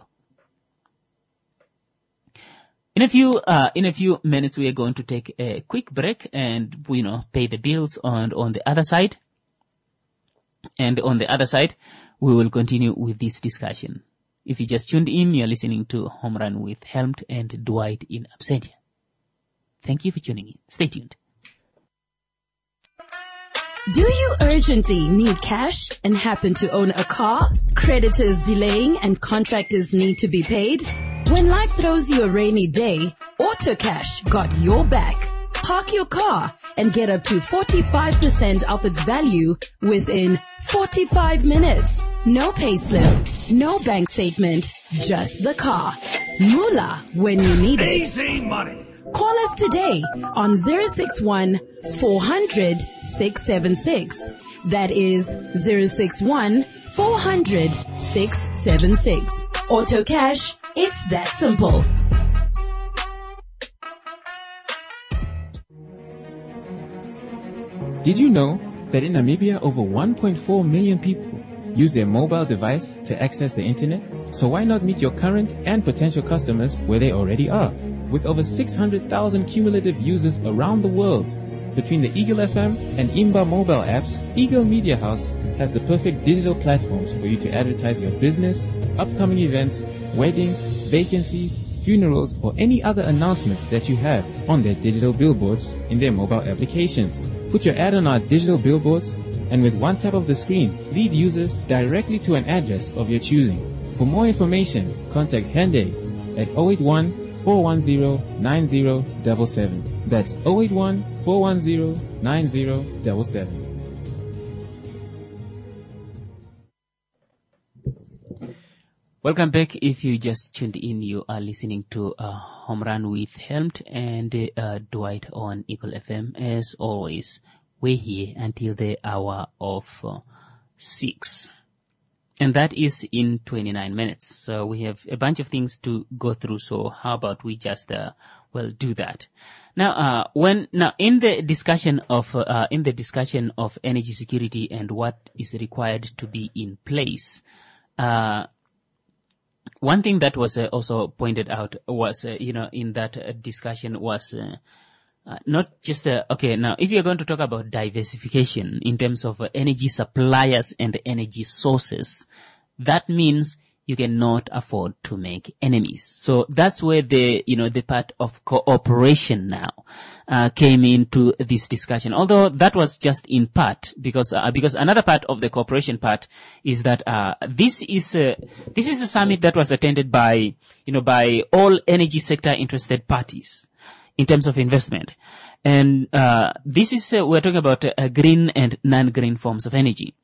In a few minutes, we are going to take a quick break and, pay the bills on the other side. And on the other side, we will continue with this discussion. If you just tuned in, you're listening to Home Run with Helmut and Dwight in absentia. Thank you for tuning in. Stay tuned. Do you urgently need cash and happen to own a car? Creditors delaying and contractors need to be paid? When life throws you a rainy day, AutoCash got your back. Park your car and get up to 45% of its value within 45 minutes. No payslip, no bank statement, just the car. Moolah when you need it. Easy money. Call us today on 061-400-676. That is 061 400 676. Auto Cash, it's that simple. Did you know that in Namibia over 1.4 million people use their mobile device to access the internet? So why not meet your current and potential customers where they already are? With over 600,000 cumulative users around the world, between the Eagle FM and Imba mobile apps, Eagle Media House has the perfect digital platforms for you to advertise your business, upcoming events, weddings, vacancies, funerals, or any other announcement that you have on their digital billboards in their mobile applications. Put your ad on our digital billboards, and with one tap of the screen, lead users directly to an address of your choosing. For more information, contact Hende at 081-410-9077. That's 081-410-9077. Welcome back. If you just tuned in, you are listening to Home Run with Helmut and Dwight on Eagle FM. As always, we're here until the hour of 6. And that is in 29 minutes. So we have a bunch of things to go through. So how about we just, do that. Now, in the discussion of energy security and what is required to be in place, one thing that was also pointed out was, in that discussion was not just okay. Now, if you're going to talk about diversification in terms of energy suppliers and energy sources, that means you cannot afford to make enemies. So that's where the part of cooperation now came into this discussion. Although that was just in part, because another part of the cooperation part is that this is a summit that was attended by all energy sector interested parties in terms of investment, and this is we're talking about green and non-green forms of energy.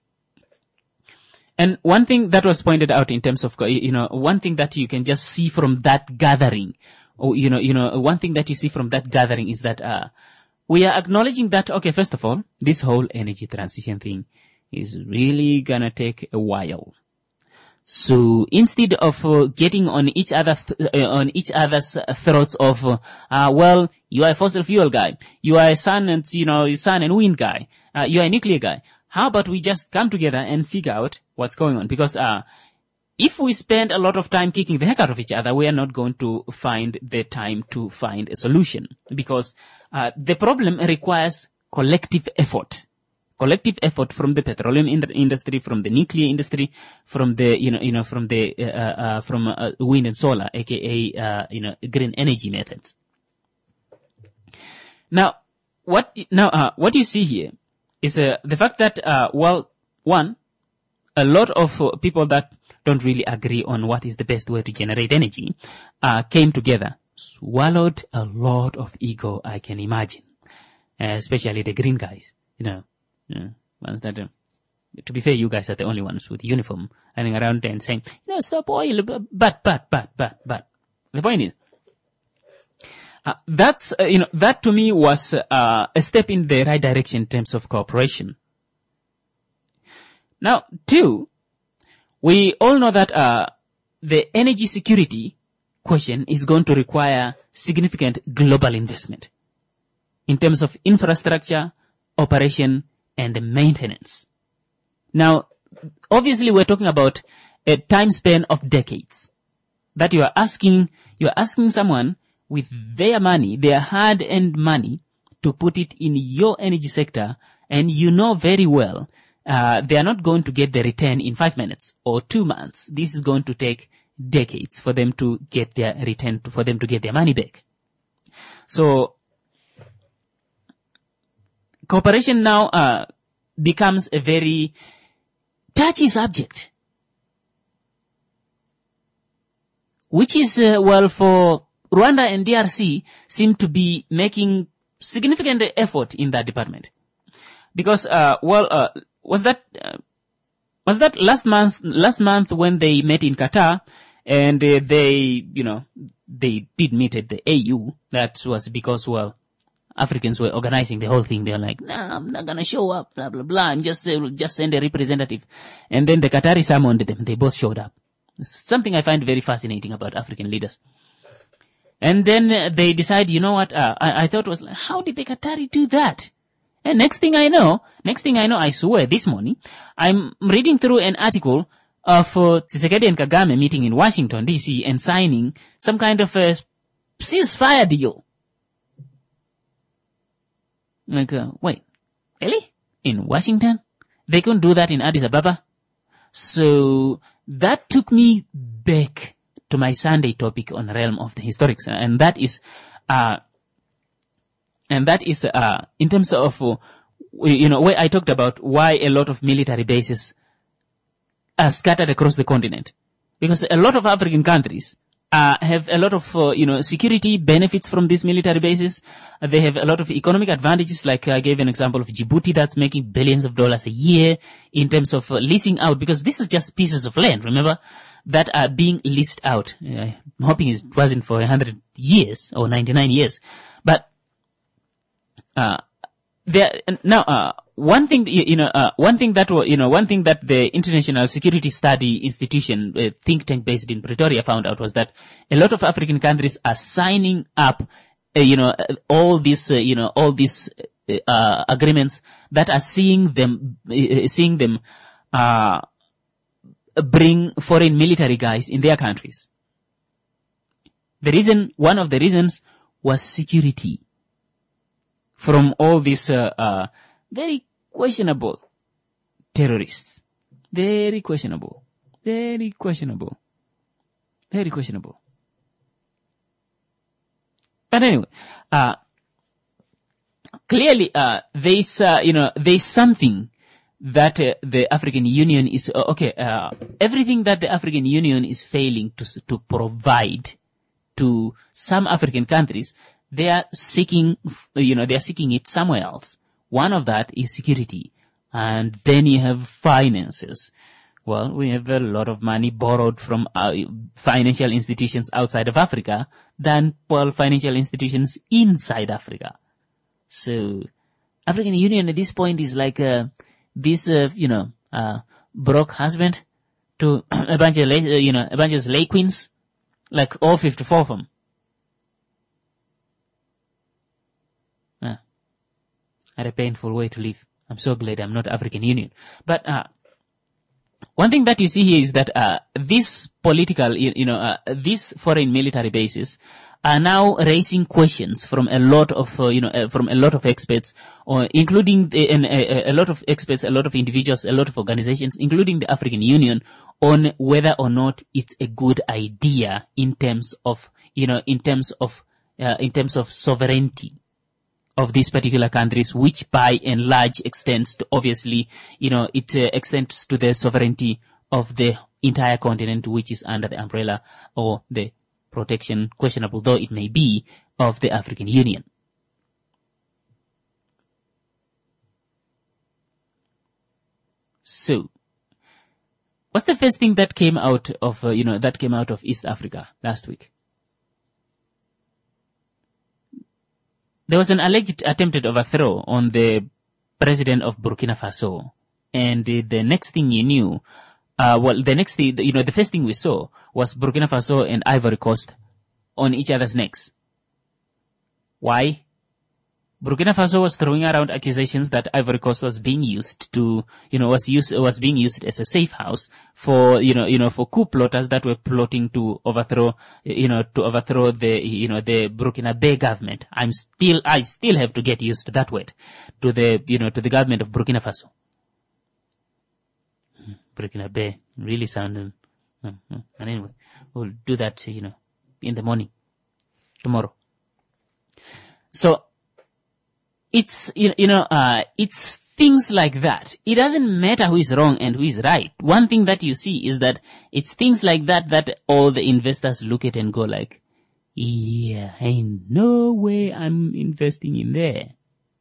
And one thing that was pointed out in terms of, one thing that you can just see from that gathering, or, one thing that you see from that gathering is that, we are acknowledging that, okay, first of all, this whole energy transition thing is really gonna take a while. So instead of getting on each other's throats of, you are a fossil fuel guy, you are a sun and wind guy, you are a nuclear guy. How about we just come together and figure out what's going on? Because if we spend a lot of time kicking the heck out of each other, we are not going to find the time to find a solution. Because the problem requires collective effort. Collective effort from the petroleum industry, from the nuclear industry, from the from wind and solar, aka green energy methods. Now, what you see here is the fact that, a lot of people that don't really agree on what is the best way to generate energy came together, swallowed a lot of ego, I can imagine, especially the green guys, ones that, to be fair, you guys are the only ones with uniform running around and saying, stop oil, but. The point is, that to me was a step in the right direction in terms of cooperation. Now, two, we all know that the energy security question is going to require significant global investment in terms of infrastructure, operation, and maintenance. Now, obviously, we're talking about a time span of decades that you are asking someone with their money, their hard-earned money, to put it in your energy sector, and very well, they are not going to get the return in 5 minutes or 2 months. This is going to take decades for them to get their return, for them to get their money back. So, cooperation now becomes a very touchy subject, which is, for Rwanda and DRC seem to be making significant effort in that department. Because, was that last month when they met in Qatar, and they did meet at the AU. That was because, Africans were organizing the whole thing. They were like, "No, I'm not gonna show up, blah, blah, blah. I'm just send a representative." And then the Qatari summoned them. They both showed up. It's something I find very fascinating about African leaders. And then they decide, you know what, I thought was like, how did the Qatari do that? And next thing I know, I swear this morning, I'm reading through an article of Tshisekedi and Kagame meeting in Washington, D.C. and signing some kind of a ceasefire deal. Like, wait, really? In Washington? They couldn't do that in Addis Ababa? So that took me back to my Sunday topic on realm of the historics, and that is in terms of where I talked about why a lot of military bases are scattered across the continent, because a lot of African countries have a lot of security benefits from these military bases. They have a lot of economic advantages, like I gave an example of Djibouti that's making billions of dollars a year in terms of leasing out, because this is just pieces of land, remember, that are being leased out. I'm hoping it wasn't for 100 years or 99 years. But one thing that the International Security Study Institution, a think tank based in Pretoria, found out was that a lot of African countries are signing up, all these agreements that are seeing them bring foreign military guys in their countries. One of the reasons was security from all these very questionable terrorists. Very questionable. Very questionable. Very questionable. But anyway, clearly, there's something that the African Union is everything that the African Union is failing to provide to some African countries, they are seeking it somewhere else. One of that is security, and then you have finances. Well, we have a lot of money borrowed from financial institutions outside of Africa than financial institutions inside Africa. So, African Union at this point is like this broke husband to a bunch of lay queens, like all 54 of them. Had a painful way to live. I'm so glad I'm not African Union. But one thing that you see here is that this political, these foreign military bases are now raising questions from a lot of experts, or including a lot of experts, a lot of individuals, a lot of organizations, including the African Union, on whether or not it's a good idea in terms of sovereignty of these particular countries, which by and large extends to, obviously, it extends to the sovereignty of the entire continent, which is under the umbrella or the protection, questionable though it may be, of the African Union. So, what's the first thing that came out of East Africa last week? There was an alleged attempted overthrow on the president of Burkina Faso, and the next thing you knew, the first thing we saw was Burkina Faso and Ivory Coast on each other's necks. Why? Burkina Faso was throwing around accusations that Ivory Coast was being used was being used as a safe house for coup plotters that were plotting to overthrow the Burkina Faso government. I still have to get used to that word, to the government of Burkina Faso. Burkina Faso really sounded, and anyway, we'll do that, in the morning, tomorrow. So, it's things like that. It doesn't matter who is wrong and who is right. One thing that you see is that it's things like that all the investors look at and go like, yeah, ain't no way I'm investing in there.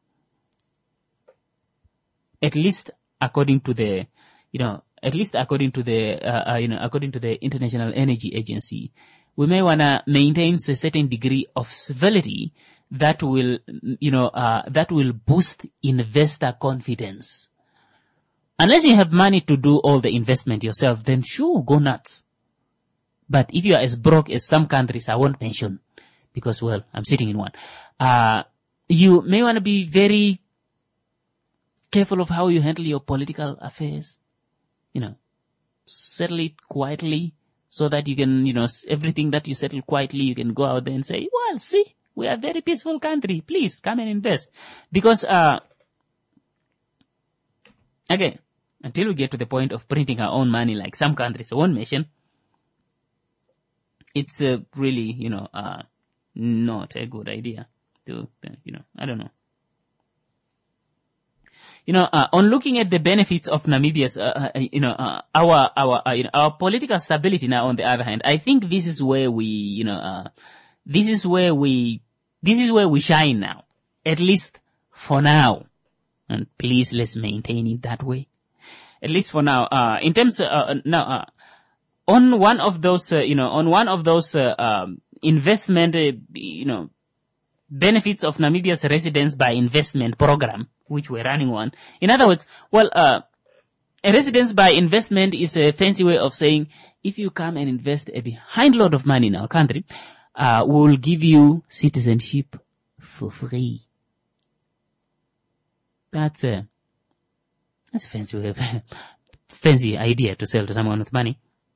At least according to the International Energy Agency, we may want to maintain a certain degree of civility that will, that will boost investor confidence. Unless you have money to do all the investment yourself, then sure, go nuts. But if you are as broke as some countries, I won't mention, because, well, I'm sitting in one. You may want to be very careful of how you handle your political affairs. Settle it quietly so that you can, everything that you settle quietly, you can go out there and say, well, see, we are a very peaceful country. Please come and invest. Because, again, until we get to the point of printing our own money like some countries won't mention, it's really, not a good idea to, I don't know. On looking at the benefits of Namibia's, our political stability now, on the other hand, I think this is where we, this is where we shine now, at least for now. And please, let's maintain it that way. At least for now, in terms, now, on one of those, investment, benefits of Namibia's residence by investment program, which we're running on. In other words, a residence by investment is a fancy way of saying, if you come and invest a behind load of money in our country, we'll give you citizenship for free. That's a fancy way of, fancy idea to sell to someone with money.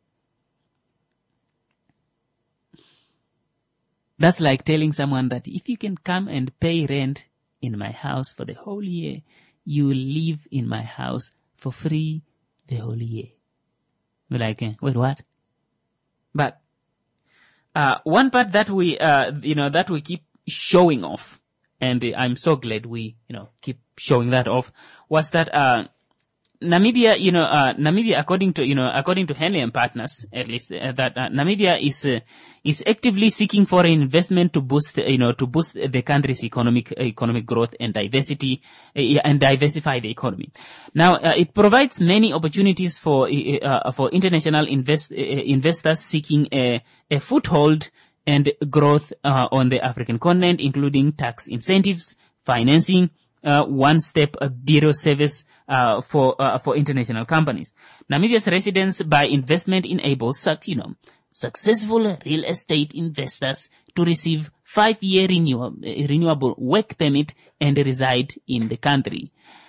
That's like telling someone that if you can come and pay rent in my house for the whole year, you will live in my house for free the whole year. We're like, wait, what? But, one part that we, that we keep showing off, and I'm so glad we, keep showing that off, was that, Namibia, Namibia, according to Henley and Partners, at least, that Namibia is actively seeking foreign investment to boost the country's economic growth and diversity, and diversify the economy. Now, it provides many opportunities for international investors seeking a foothold and growth, on the African continent, including tax incentives, financing, one-step bureau service for international companies. Namibia's residence by investment enables successful real estate investors to receive 5-year renewable work permit and reside in the country.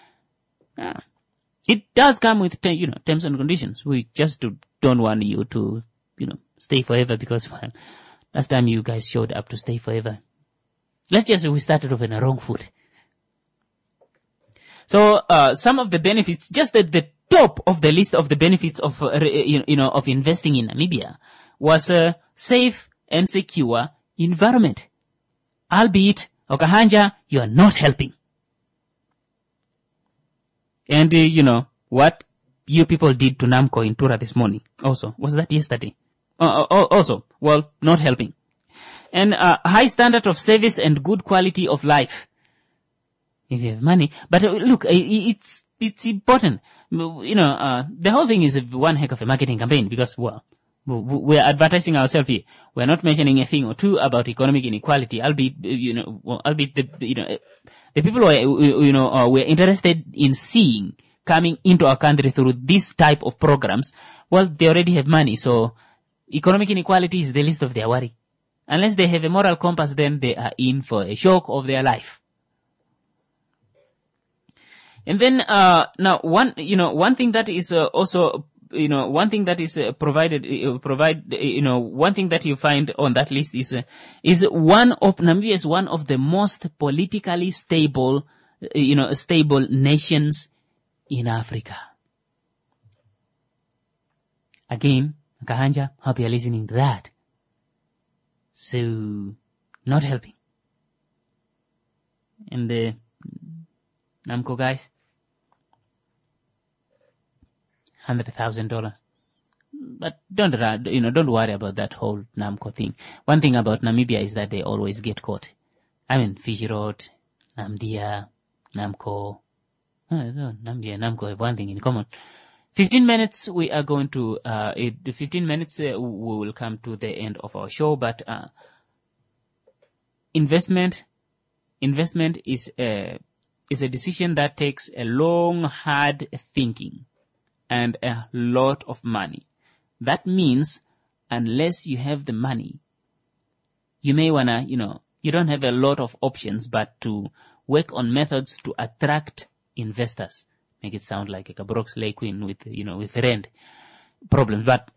It does come with terms and conditions. We just don't want you to stay forever, because last time you guys showed up to stay forever. Let's just say we started off on a wrong foot. So, some of the benefits, just at the top of the list of the benefits of, of investing in Namibia was a safe and secure environment. Albeit, Okahanja, you are not helping. And, what you people did to Namco in Tura this morning also, was that yesterday? Also, well, not helping. And, high standard of service and good quality of life. If you have money. But look, it's important. The whole thing is one heck of a marketing campaign, because, well, we're advertising ourselves here. We're not mentioning a thing or two about economic inequality, albeit the people who we're interested in seeing coming into our country through this type of programs, well, they already have money. So economic inequality is the least of their worry. Unless they have a moral compass, then they are in for a shock of their life. And then, now one thing that is also, one thing that is one thing that you find on that list is Namibia is one of the most politically stable, stable nations in Africa. Again, Kahanja, hope you're listening to that. So, not helping. And the Namco guys, $100,000. But don't worry about that whole Namco thing. One thing about Namibia is that they always get caught. I mean, Fiji Road, Namdia, Namco. Namdia and Namco have one thing in common. 15 minutes, we are going to, 15 minutes, we will come to the end of our show, but, investment is a decision that takes a long, hard thinking and a lot of money. That means, unless you have the money, you may wanna, you don't have a lot of options, but to work on methods to attract investors. Make it sound like a Kabrox Slay Queen with rent problems, but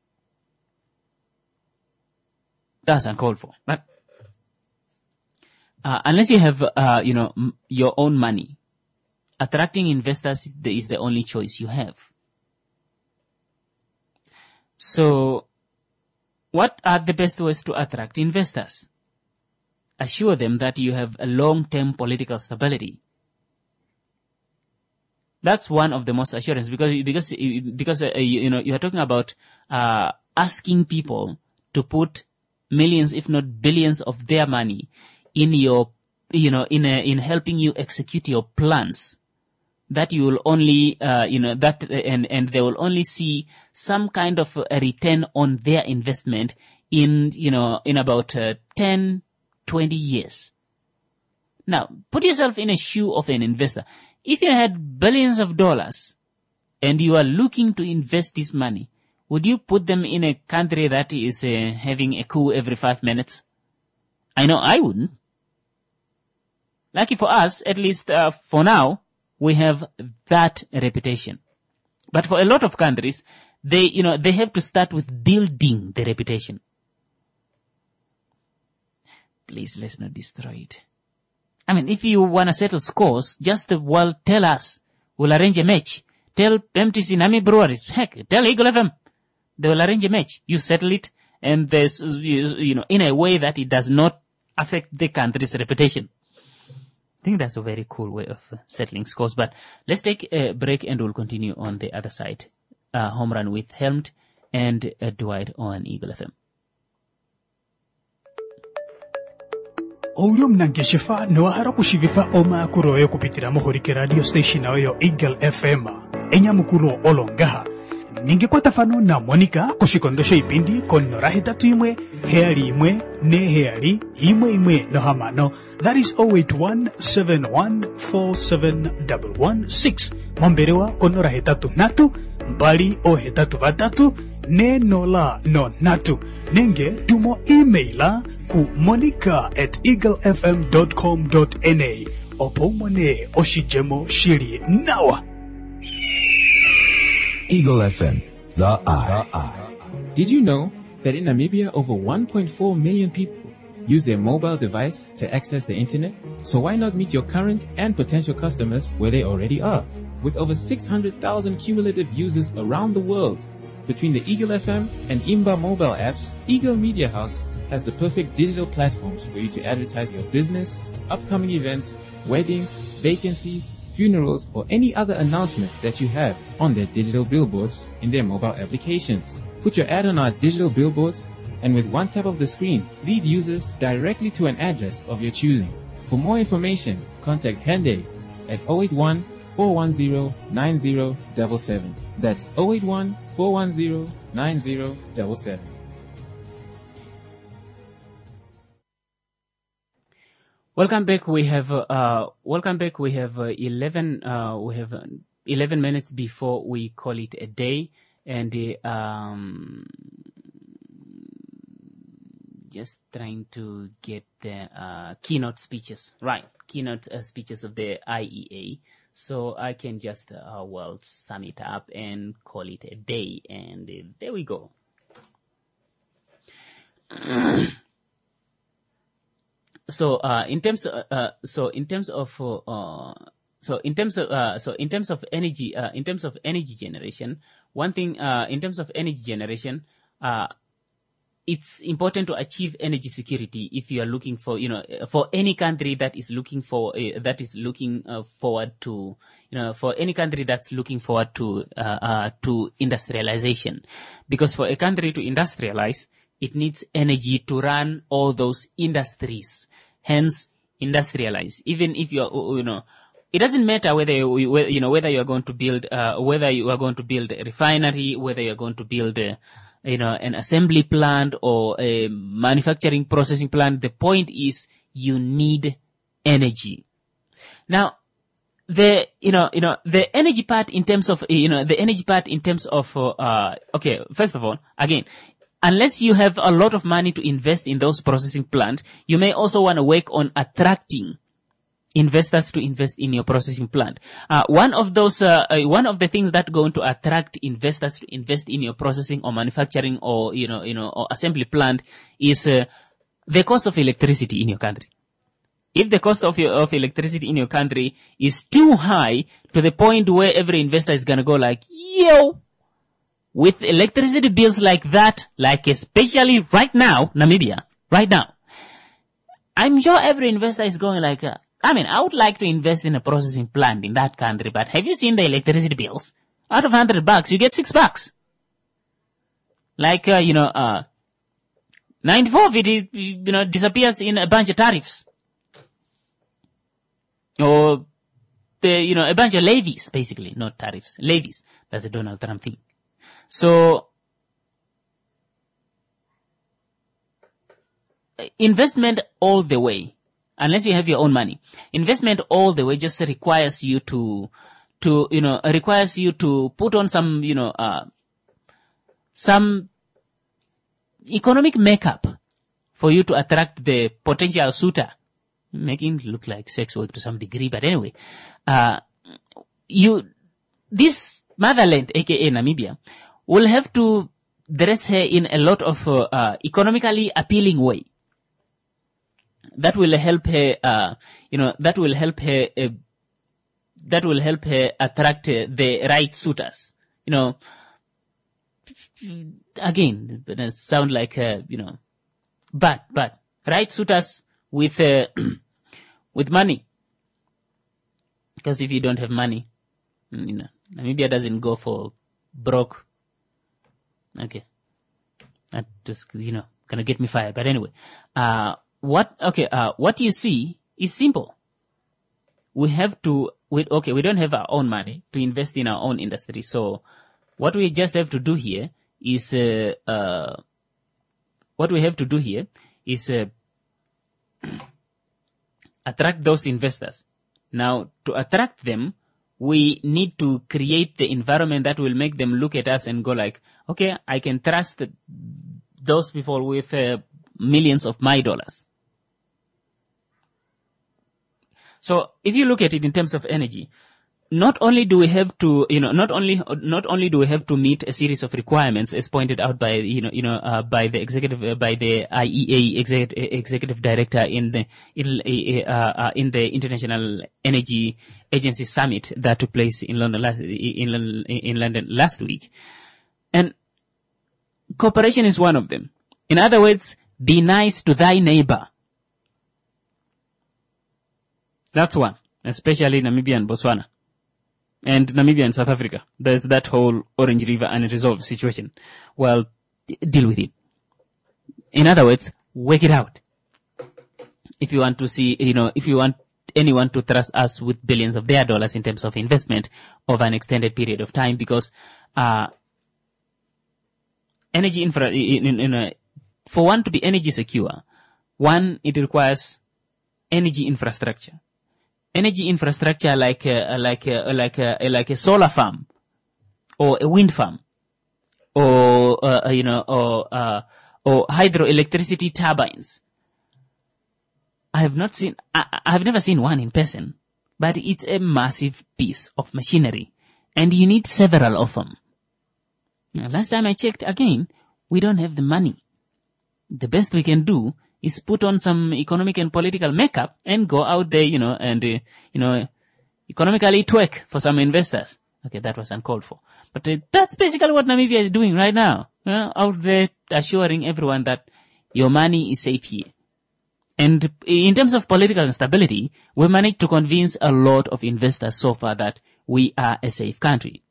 that's uncalled for. But unless you have, your own money, attracting investors is the only choice you have. So, what are the best ways to attract investors? Assure them that you have a long-term political stability. That's one of the most assurance because you are talking about asking people to put millions, if not billions, of their money in your, in helping you execute your plans. That you will only, and they will only see some kind of a return on their investment in about 10, 20 years. Now, put yourself in a shoe of an investor. If you had billions of dollars and you are looking to invest this money, would you put them in a country that is having a coup every 5 minutes? I know I wouldn't. Lucky for us, at least for now, we have that reputation. But for a lot of countries, they have to start with building the reputation. Please, let's not destroy it. I mean, if you want to settle scores, just tell us. We'll arrange a match. Tell MTC Nami Breweries. Heck, tell Eagle FM. They will arrange a match. You settle it, and there's, in a way that it does not affect the country's reputation. I think that's a very cool way of settling scores. But let's take a break and we'll continue on the other side. Home Run with Helmed and Dwight on Eagle FM. Oulio mnangeshifa niwahara kushigifa oma kuroyo kupitira muhurike radio station oyo Eagle FM enya mukuro olongaha ningekwata fano na Monica kushikondosha ipindi konora hetatu imwe heali imwe ne heali imwe no hamano. That is 0817147116 momberewa konora hetatu natu mbali o hetatu batatu ne nola no natu nenge tumo emaila ku monica@eaglefm.com.na opomone oshijemo shiri nawa. Eagle FM, the eye. Did you know that in Namibia over 1.4 million people use their mobile device to access the internet? So why not meet your current and potential customers where they already are? With over 600,000 cumulative users around the world, between the Eagle FM and Imba mobile apps, Eagle Media House has the perfect digital platforms for you to advertise your business, upcoming events, weddings, vacancies, funerals, or any other announcement that you have on their digital billboards in their mobile applications. Put your ad on our digital billboards, and with one tap of the screen, lead users directly to an address of your choosing. For more information, contact Hende at 081-410-9077. That's 081-410-9077. Welcome back. We have 11 minutes before we call it a day, and just trying to get the keynote speeches right. Keynote speeches of the IEA, so I can just sum it up and call it a day, and there we go. So in terms of energy generation, one thing in terms of energy generation, it's important to achieve energy security if you are looking for, for any country that is looking for forward to, for any country that's looking forward to industrialization, because for a country to industrialize, it needs energy to run all those industries. Hence, industrialize. Even if it doesn't matter whether whether you are going to build a refinery, whether you are going to build an assembly plant or a manufacturing processing plant. The point is you need energy. Now, the energy part in terms of okay, first of all, again, unless you have a lot of money to invest in those processing plants, you may also want to work on attracting investors to invest in your processing plant. One of the things that going to attract investors to invest in your processing or manufacturing or or assembly plant is the cost of electricity in your country. If the cost of electricity in your country is too high to the point where every investor is gonna go like, yo, with electricity bills like that, like especially right now, Namibia, right now, I'm sure every investor is going like, I would like to invest in a processing plant in that country, but have you seen the electricity bills? Out of $100, you get $6. Like, 94 of it, disappears in a bunch of tariffs. Or, a bunch of levies, basically, not tariffs, levies. That's a Donald Trump thing. So, investment all the way, unless you have your own money, investment all the way just requires you to put on some economic makeup for you to attract the potential suitor, making it look like sex work to some degree. But anyway, this motherland, aka Namibia, will have to dress her in a lot of economically appealing way. That will help her, that will help her attract the right suitors. Again, it sound like, but right suitors with money. Because if you don't have money, Namibia doesn't go for broke. Okay. That just, gonna get me fired. But anyway, what you see is simple. We don't have our own money to invest in our own industry. So what we just have to do here is, attract those investors. Now, to attract them, we need to create the environment that will make them look at us and go like, okay, I can trust those people with millions of my dollars. So if you look at it in terms of energy, not only do we have to, not only do we have to meet a series of requirements as pointed out by, by the IEA executive director in the International Energy Agency Summit that took place in London last week. And cooperation is one of them. In other words, be nice to thy neighbor. That's one, especially Namibia and Botswana. And Namibia and South Africa. There's that whole Orange River unresolved situation. Well, deal with it. In other words, work it out. If you want to see, if you want anyone to trust us with billions of their dollars in terms of investment over an extended period of time, because, energy for one to be energy secure, it requires energy infrastructure. Energy infrastructure like a solar farm or a wind farm or hydroelectricity turbines. I have never seen one in person, but it's a massive piece of machinery and you need several of them. Now, last time I checked again, we don't have the money. The best we can do is put on some economic and political makeup and go out there, and economically twerk for some investors. Okay, that was uncalled for. But that's basically what Namibia is doing right now. Out there assuring everyone that your money is safe here. And in terms of political instability, we managed to convince a lot of investors so far that we are a safe country.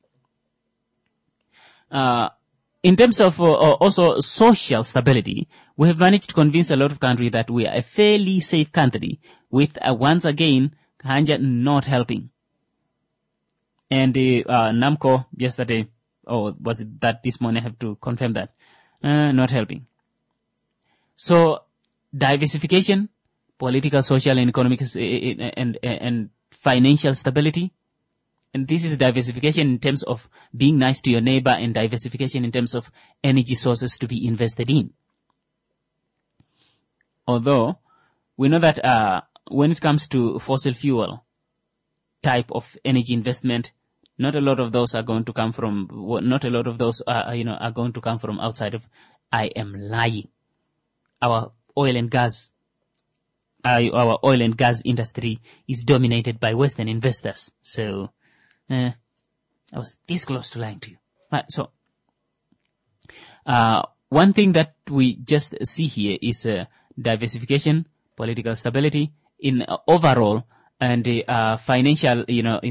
In terms of also social stability, we have managed to convince a lot of countries that we are a fairly safe country with, once again, Hanja not helping. And NAMCO yesterday, or was it that this morning? I have to confirm that. Not helping. So diversification, political, social, and economic and financial stability. And this is diversification in terms of being nice to your neighbor, and diversification in terms of energy sources to be invested in. Although we know that when it comes to fossil fuel type of energy investment, not a lot of those are going to come from. Not a lot of those are going to come from outside of. I am lying. Our oil and gas industry is dominated by Western investors. So I was this close to lying to you. So one thing that we just see here is diversification, political stability in overall, and financial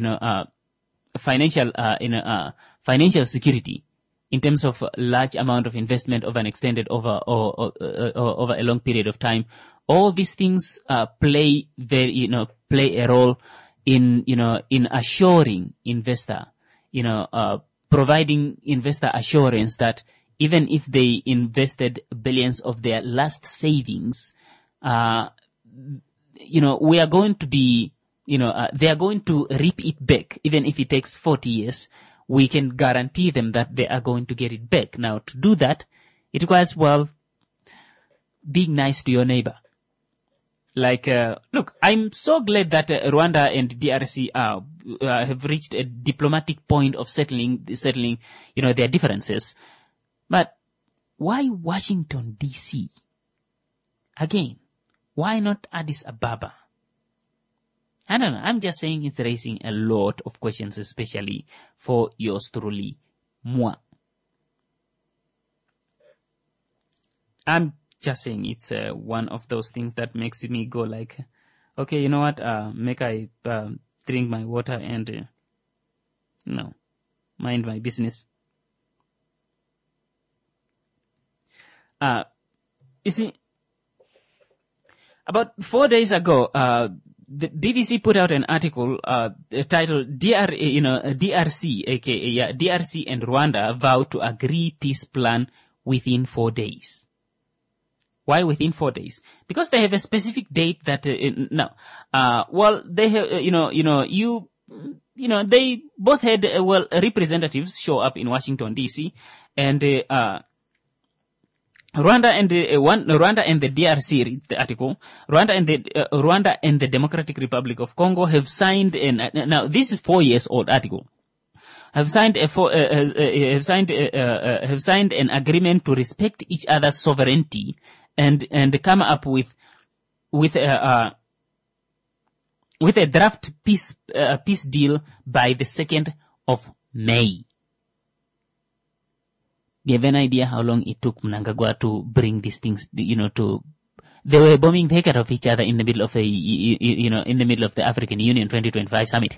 security in terms of large amount of investment over an extended over a long period of time. All these things play a role in assuring investor, providing investor assurance that even if they invested billions of their last savings, we are going to be, they are going to reap it back. Even if it takes 40 years, we can guarantee them that they are going to get it back. Now, to do that, it requires, being nice to your neighbor. Like, look, I'm so glad that Rwanda and DRC have reached a diplomatic point of settling, their differences. But why Washington, D.C.? Again, why not Addis Ababa? I don't know. I'm just saying it's raising a lot of questions, especially for yours truly, moi. I'm just saying it's one of those things that makes me go like, okay, you know what? Make I drink my water and, mind my business. You see, about 4 days ago, the BBC put out an article titled DRC, aka DRC and Rwanda vow to agree peace plan within 4 days. Why within 4 days? Because they have a specific date that they have they both had representatives show up in Washington DC, and Rwanda and the DRC, reads the article. Rwanda and the Democratic Republic of Congo have signed now this is 4 years old article. Have signed an agreement to respect each other's sovereignty and come up with a draft peace deal by the 2nd of May. Do you have an idea how long it took Mnangagwa to bring these things, they were bombing the heck out of each other in the middle of in the middle of the African Union 2025 summit.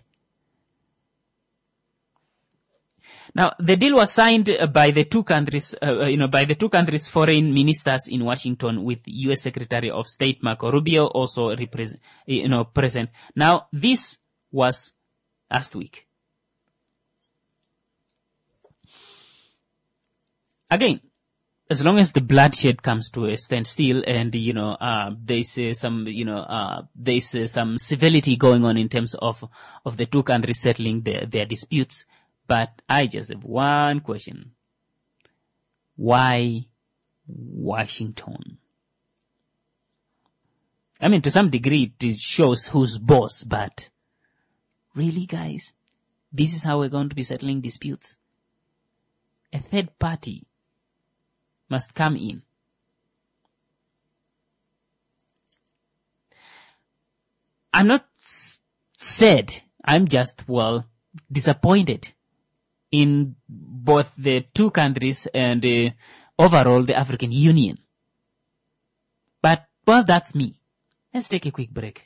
Now, the deal was signed by the two countries, foreign ministers in Washington, with U.S. Secretary of State Marco Rubio also present. Now, this was last week. Again, as long as the bloodshed comes to a standstill and, there's some civility going on in terms of the two countries settling their disputes. But I just have one question. Why Washington? I mean, to some degree, it shows who's boss, but really, guys, this is how we're going to be settling disputes? A third party must come in. I'm not sad. I'm just, disappointed in both the two countries and overall the African Union. But, that's me. Let's take a quick break.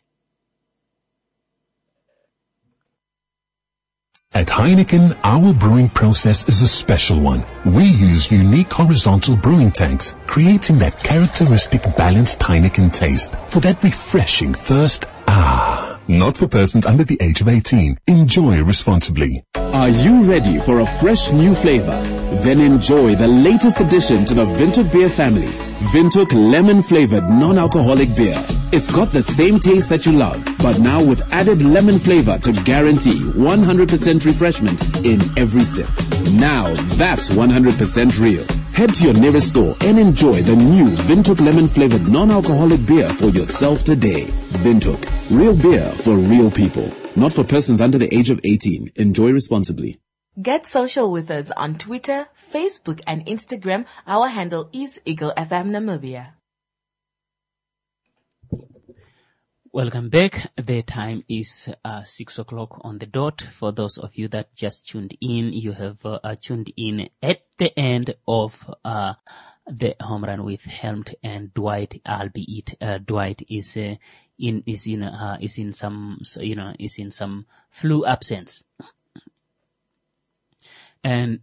At Heineken, our brewing process is a special one. We use unique horizontal brewing tanks, creating that characteristic balanced Heineken taste for that refreshing thirst. Not for persons under the age of 18. Enjoy responsibly. Are you ready for a fresh new flavor? Then enjoy the latest addition to the Windhoek beer family. Windhoek lemon flavored non-alcoholic beer. It's got the same taste that you love, but now with added lemon flavor to guarantee 100% refreshment in every sip. Now that's 100% real. Head to your nearest store and enjoy the new Windhoek lemon flavored non-alcoholic beer for yourself today. Windhoek, real beer for real people. Not for persons under the age of 18. Enjoy responsibly. Get social with us on Twitter, Facebook, and Instagram. Our handle is Eagle FM Namibia. Welcome back. The time is 6 o'clock on the dot. For those of you that just tuned in, you have tuned in at the end of the home run with Helmut and Dwight. Albeit Dwight is in some flu absence. And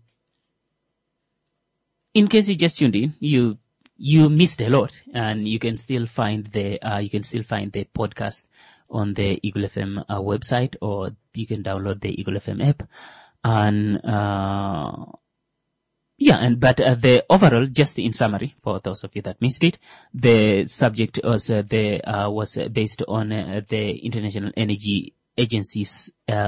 in case you just tuned in, you missed a lot, and you can still find the podcast on the Eagle FM website, or you can download the Eagle FM app. And but the overall, just in summary, for those of you that missed it, the subject was based on the International Energy Agency's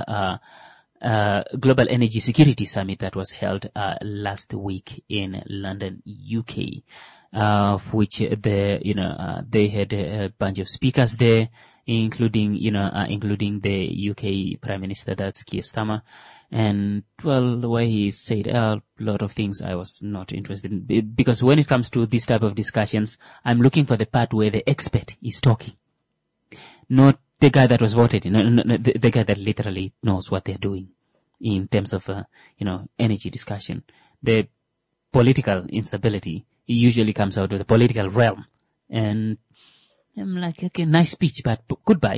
Global Energy Security Summit that was held last week in London, UK, which they had a bunch of speakers there, including the UK Prime Minister, that's Keir Starmer. And well, the way he said a lot of things I was not interested in, because when it comes to this type of discussions, I'm looking for the part where the expert is talking, not the guy that was voted, the guy that literally knows what they're doing in terms of, energy discussion. The political instability usually comes out of the political realm. And I'm like, okay, nice speech, but goodbye.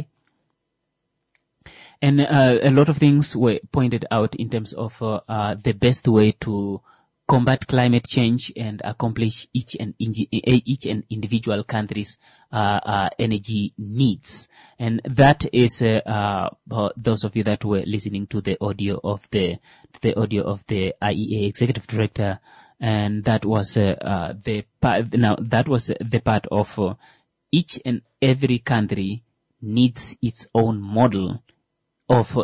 And a lot of things were pointed out in terms of the best way to combat climate change and accomplish each and individual country's energy needs. And that is those of you that were listening to the audio of the IEA executive director, and that was the part of each and every country needs its own model of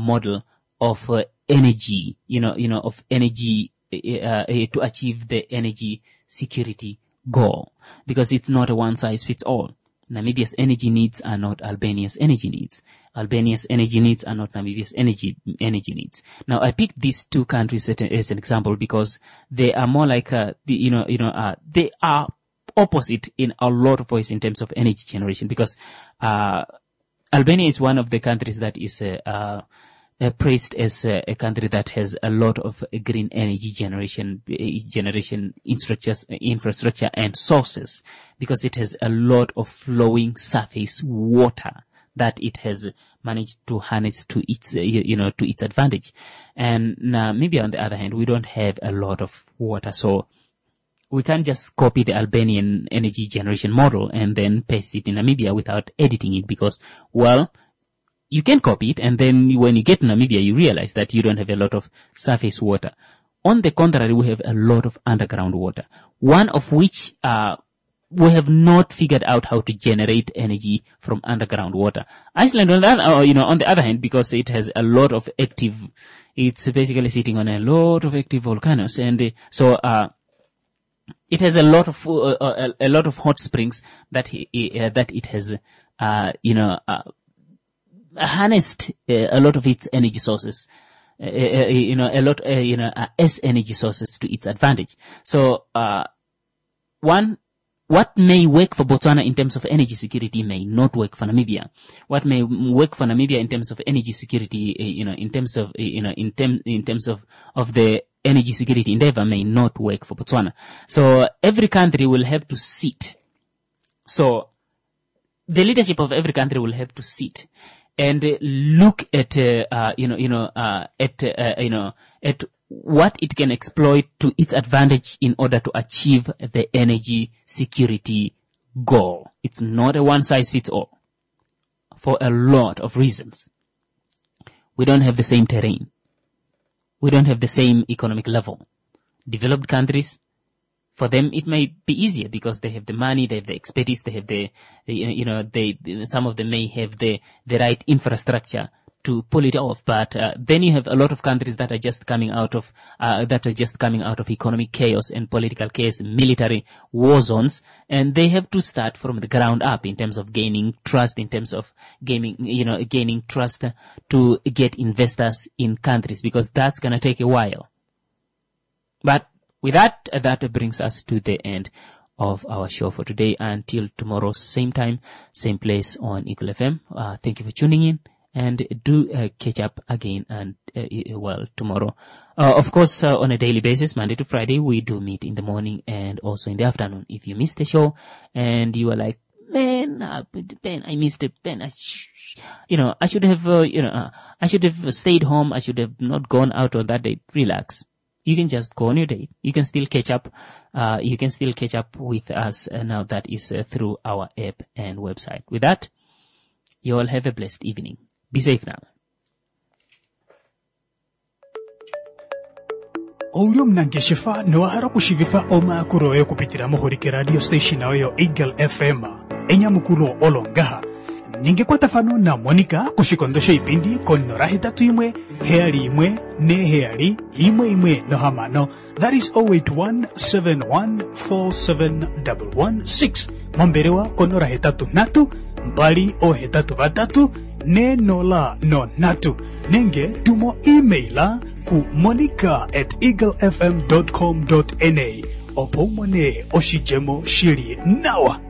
energy, of energy to achieve the energy security goal, because it's not a one size fits all. Namibia's energy needs are not Albania's energy needs. Albania's energy needs are not Namibia's energy needs. Now, I picked these two countries as an example because they are more like they are opposite in a lot of ways in terms of energy generation, because Albania is one of the countries that is praised as a country that has a lot of green energy generation infrastructure and sources, because it has a lot of flowing surface water that it has managed to harness to its to its advantage. And Namibia, on the other hand, we don't have a lot of water, so we can't just copy the Albanian energy generation model and then paste it in Namibia without editing it, because, well, you can copy it, and then when you get to Namibia, you realize that you don't have a lot of surface water. On the contrary, we have a lot of underground water, one of which we have not figured out how to generate energy from underground water. Iceland, on the other hand, because it has a lot of it's basically sitting on a lot of active volcanoes, and so it has a lot of hot springs that it has harnessed a lot of its energy sources, as energy sources to its advantage. So, what may work for Botswana in terms of energy security may not work for Namibia. What may work for Namibia in terms of energy security, in terms of the energy security endeavor may not work for Botswana. So every country will have to sit. So the leadership of every country will have to sit and look at what it can exploit to its advantage in order to achieve the energy security goal. It's not a one size fits all. for a lot of reasons. We don't have the same terrain. We don't have the same economic level. Developed countries, for them it may be easier because they have the money, they have the expertise, they have some of them may have the right infrastructure to pull it off. But then you have a lot of countries that are just coming out of economic chaos and political chaos, military war zones, and they have to start from the ground up in terms of gaining trust, gaining trust to get investors in countries, because that's going to take a while. But with that brings us to the end of our show for today. Until tomorrow, same time, same place on Eagle FM. Thank you for tuning in, and do catch up again and tomorrow. Of course, on a daily basis, Monday to Friday, we do meet in the morning and also in the afternoon. If you missed the show and you are like, Ben, I missed it. Ben, I should have stayed home. I should have not gone out on that day. Relax. You can just go on your date. You can still catch up. You can still catch up with us now. That is through our app and website. With that, you all have a blessed evening. Be safe now. Oulio mnangeshifa niwahara kushigifa oma kuroyo kupitira muhurike radio station ayo Eagle FM enya mukuro olongaha ningekwa tafano na Monica kushikondosha ipindi konora hetatu imwe heali imwe ne heali imwe no hamano. That is 0817147116 mamberewa konora hetatu natu mbali o hetatu batatu ne nola no natu nenge tumo emaila ku monica@eaglefm.com.na opomone oshijemo shiri nawa.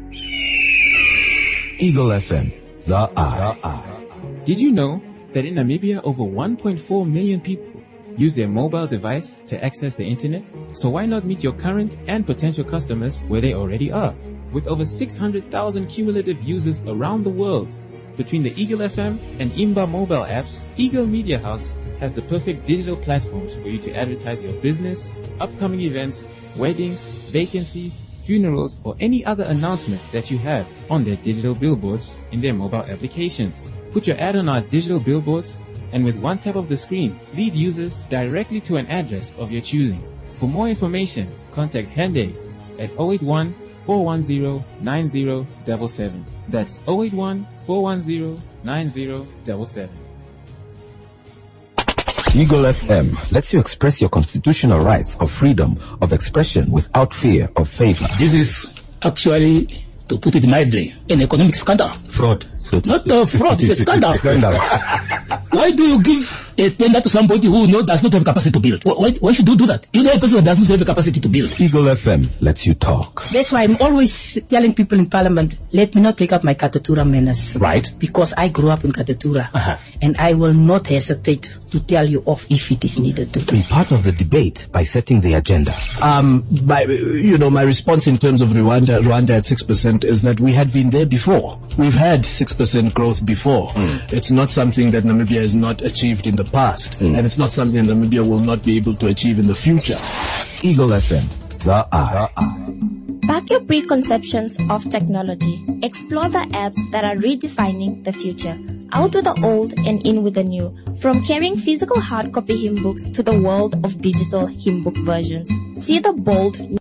Eagle FM, the eye. Did you know that in Namibia over 1.4 million people use their mobile device to access the internet? So why not meet your current and potential customers where they already are? With over 600,000 cumulative users around the world, between the Eagle FM and Imba mobile apps, Eagle Media House has the perfect digital platforms for you to advertise your business, upcoming events, weddings, vacancies, funerals, or any other announcement that you have on their digital billboards in their mobile applications. Put your ad on our digital billboards, and with one tap of the screen, lead users directly to an address of your choosing. For more information, contact Hende at 081-410-9077. That's 081-410-9077. Eagle FM lets you express your constitutional rights of freedom of expression without fear of favor. This is actually, to put it mildly, an economic scandal. Fraud. Not fraud, it's a scandal. Why do you give a tender to somebody who does not have capacity to build? Why should you do that? You know a person who does not have the capacity to build. Eagle FM lets you talk. That's why I'm always telling people in Parliament, let me not take out my Katatura manners. Right. Because I grew up in Katatura. And I will not hesitate to tell you off if it is needed to. Be part of the debate by setting the agenda. My response in terms of Rwanda at 6% is that we had been there before. We've had 6% growth before. It's not something that Namibia has not achieved in the past. And it's not something that Namibia will not be able to achieve in the future. Eagle FM, the eye. Back your preconceptions of technology. Explore the apps that are redefining the future. Out with the old and in with the new. From carrying physical hard copy hymn books to the world of digital hymn book versions. See the bold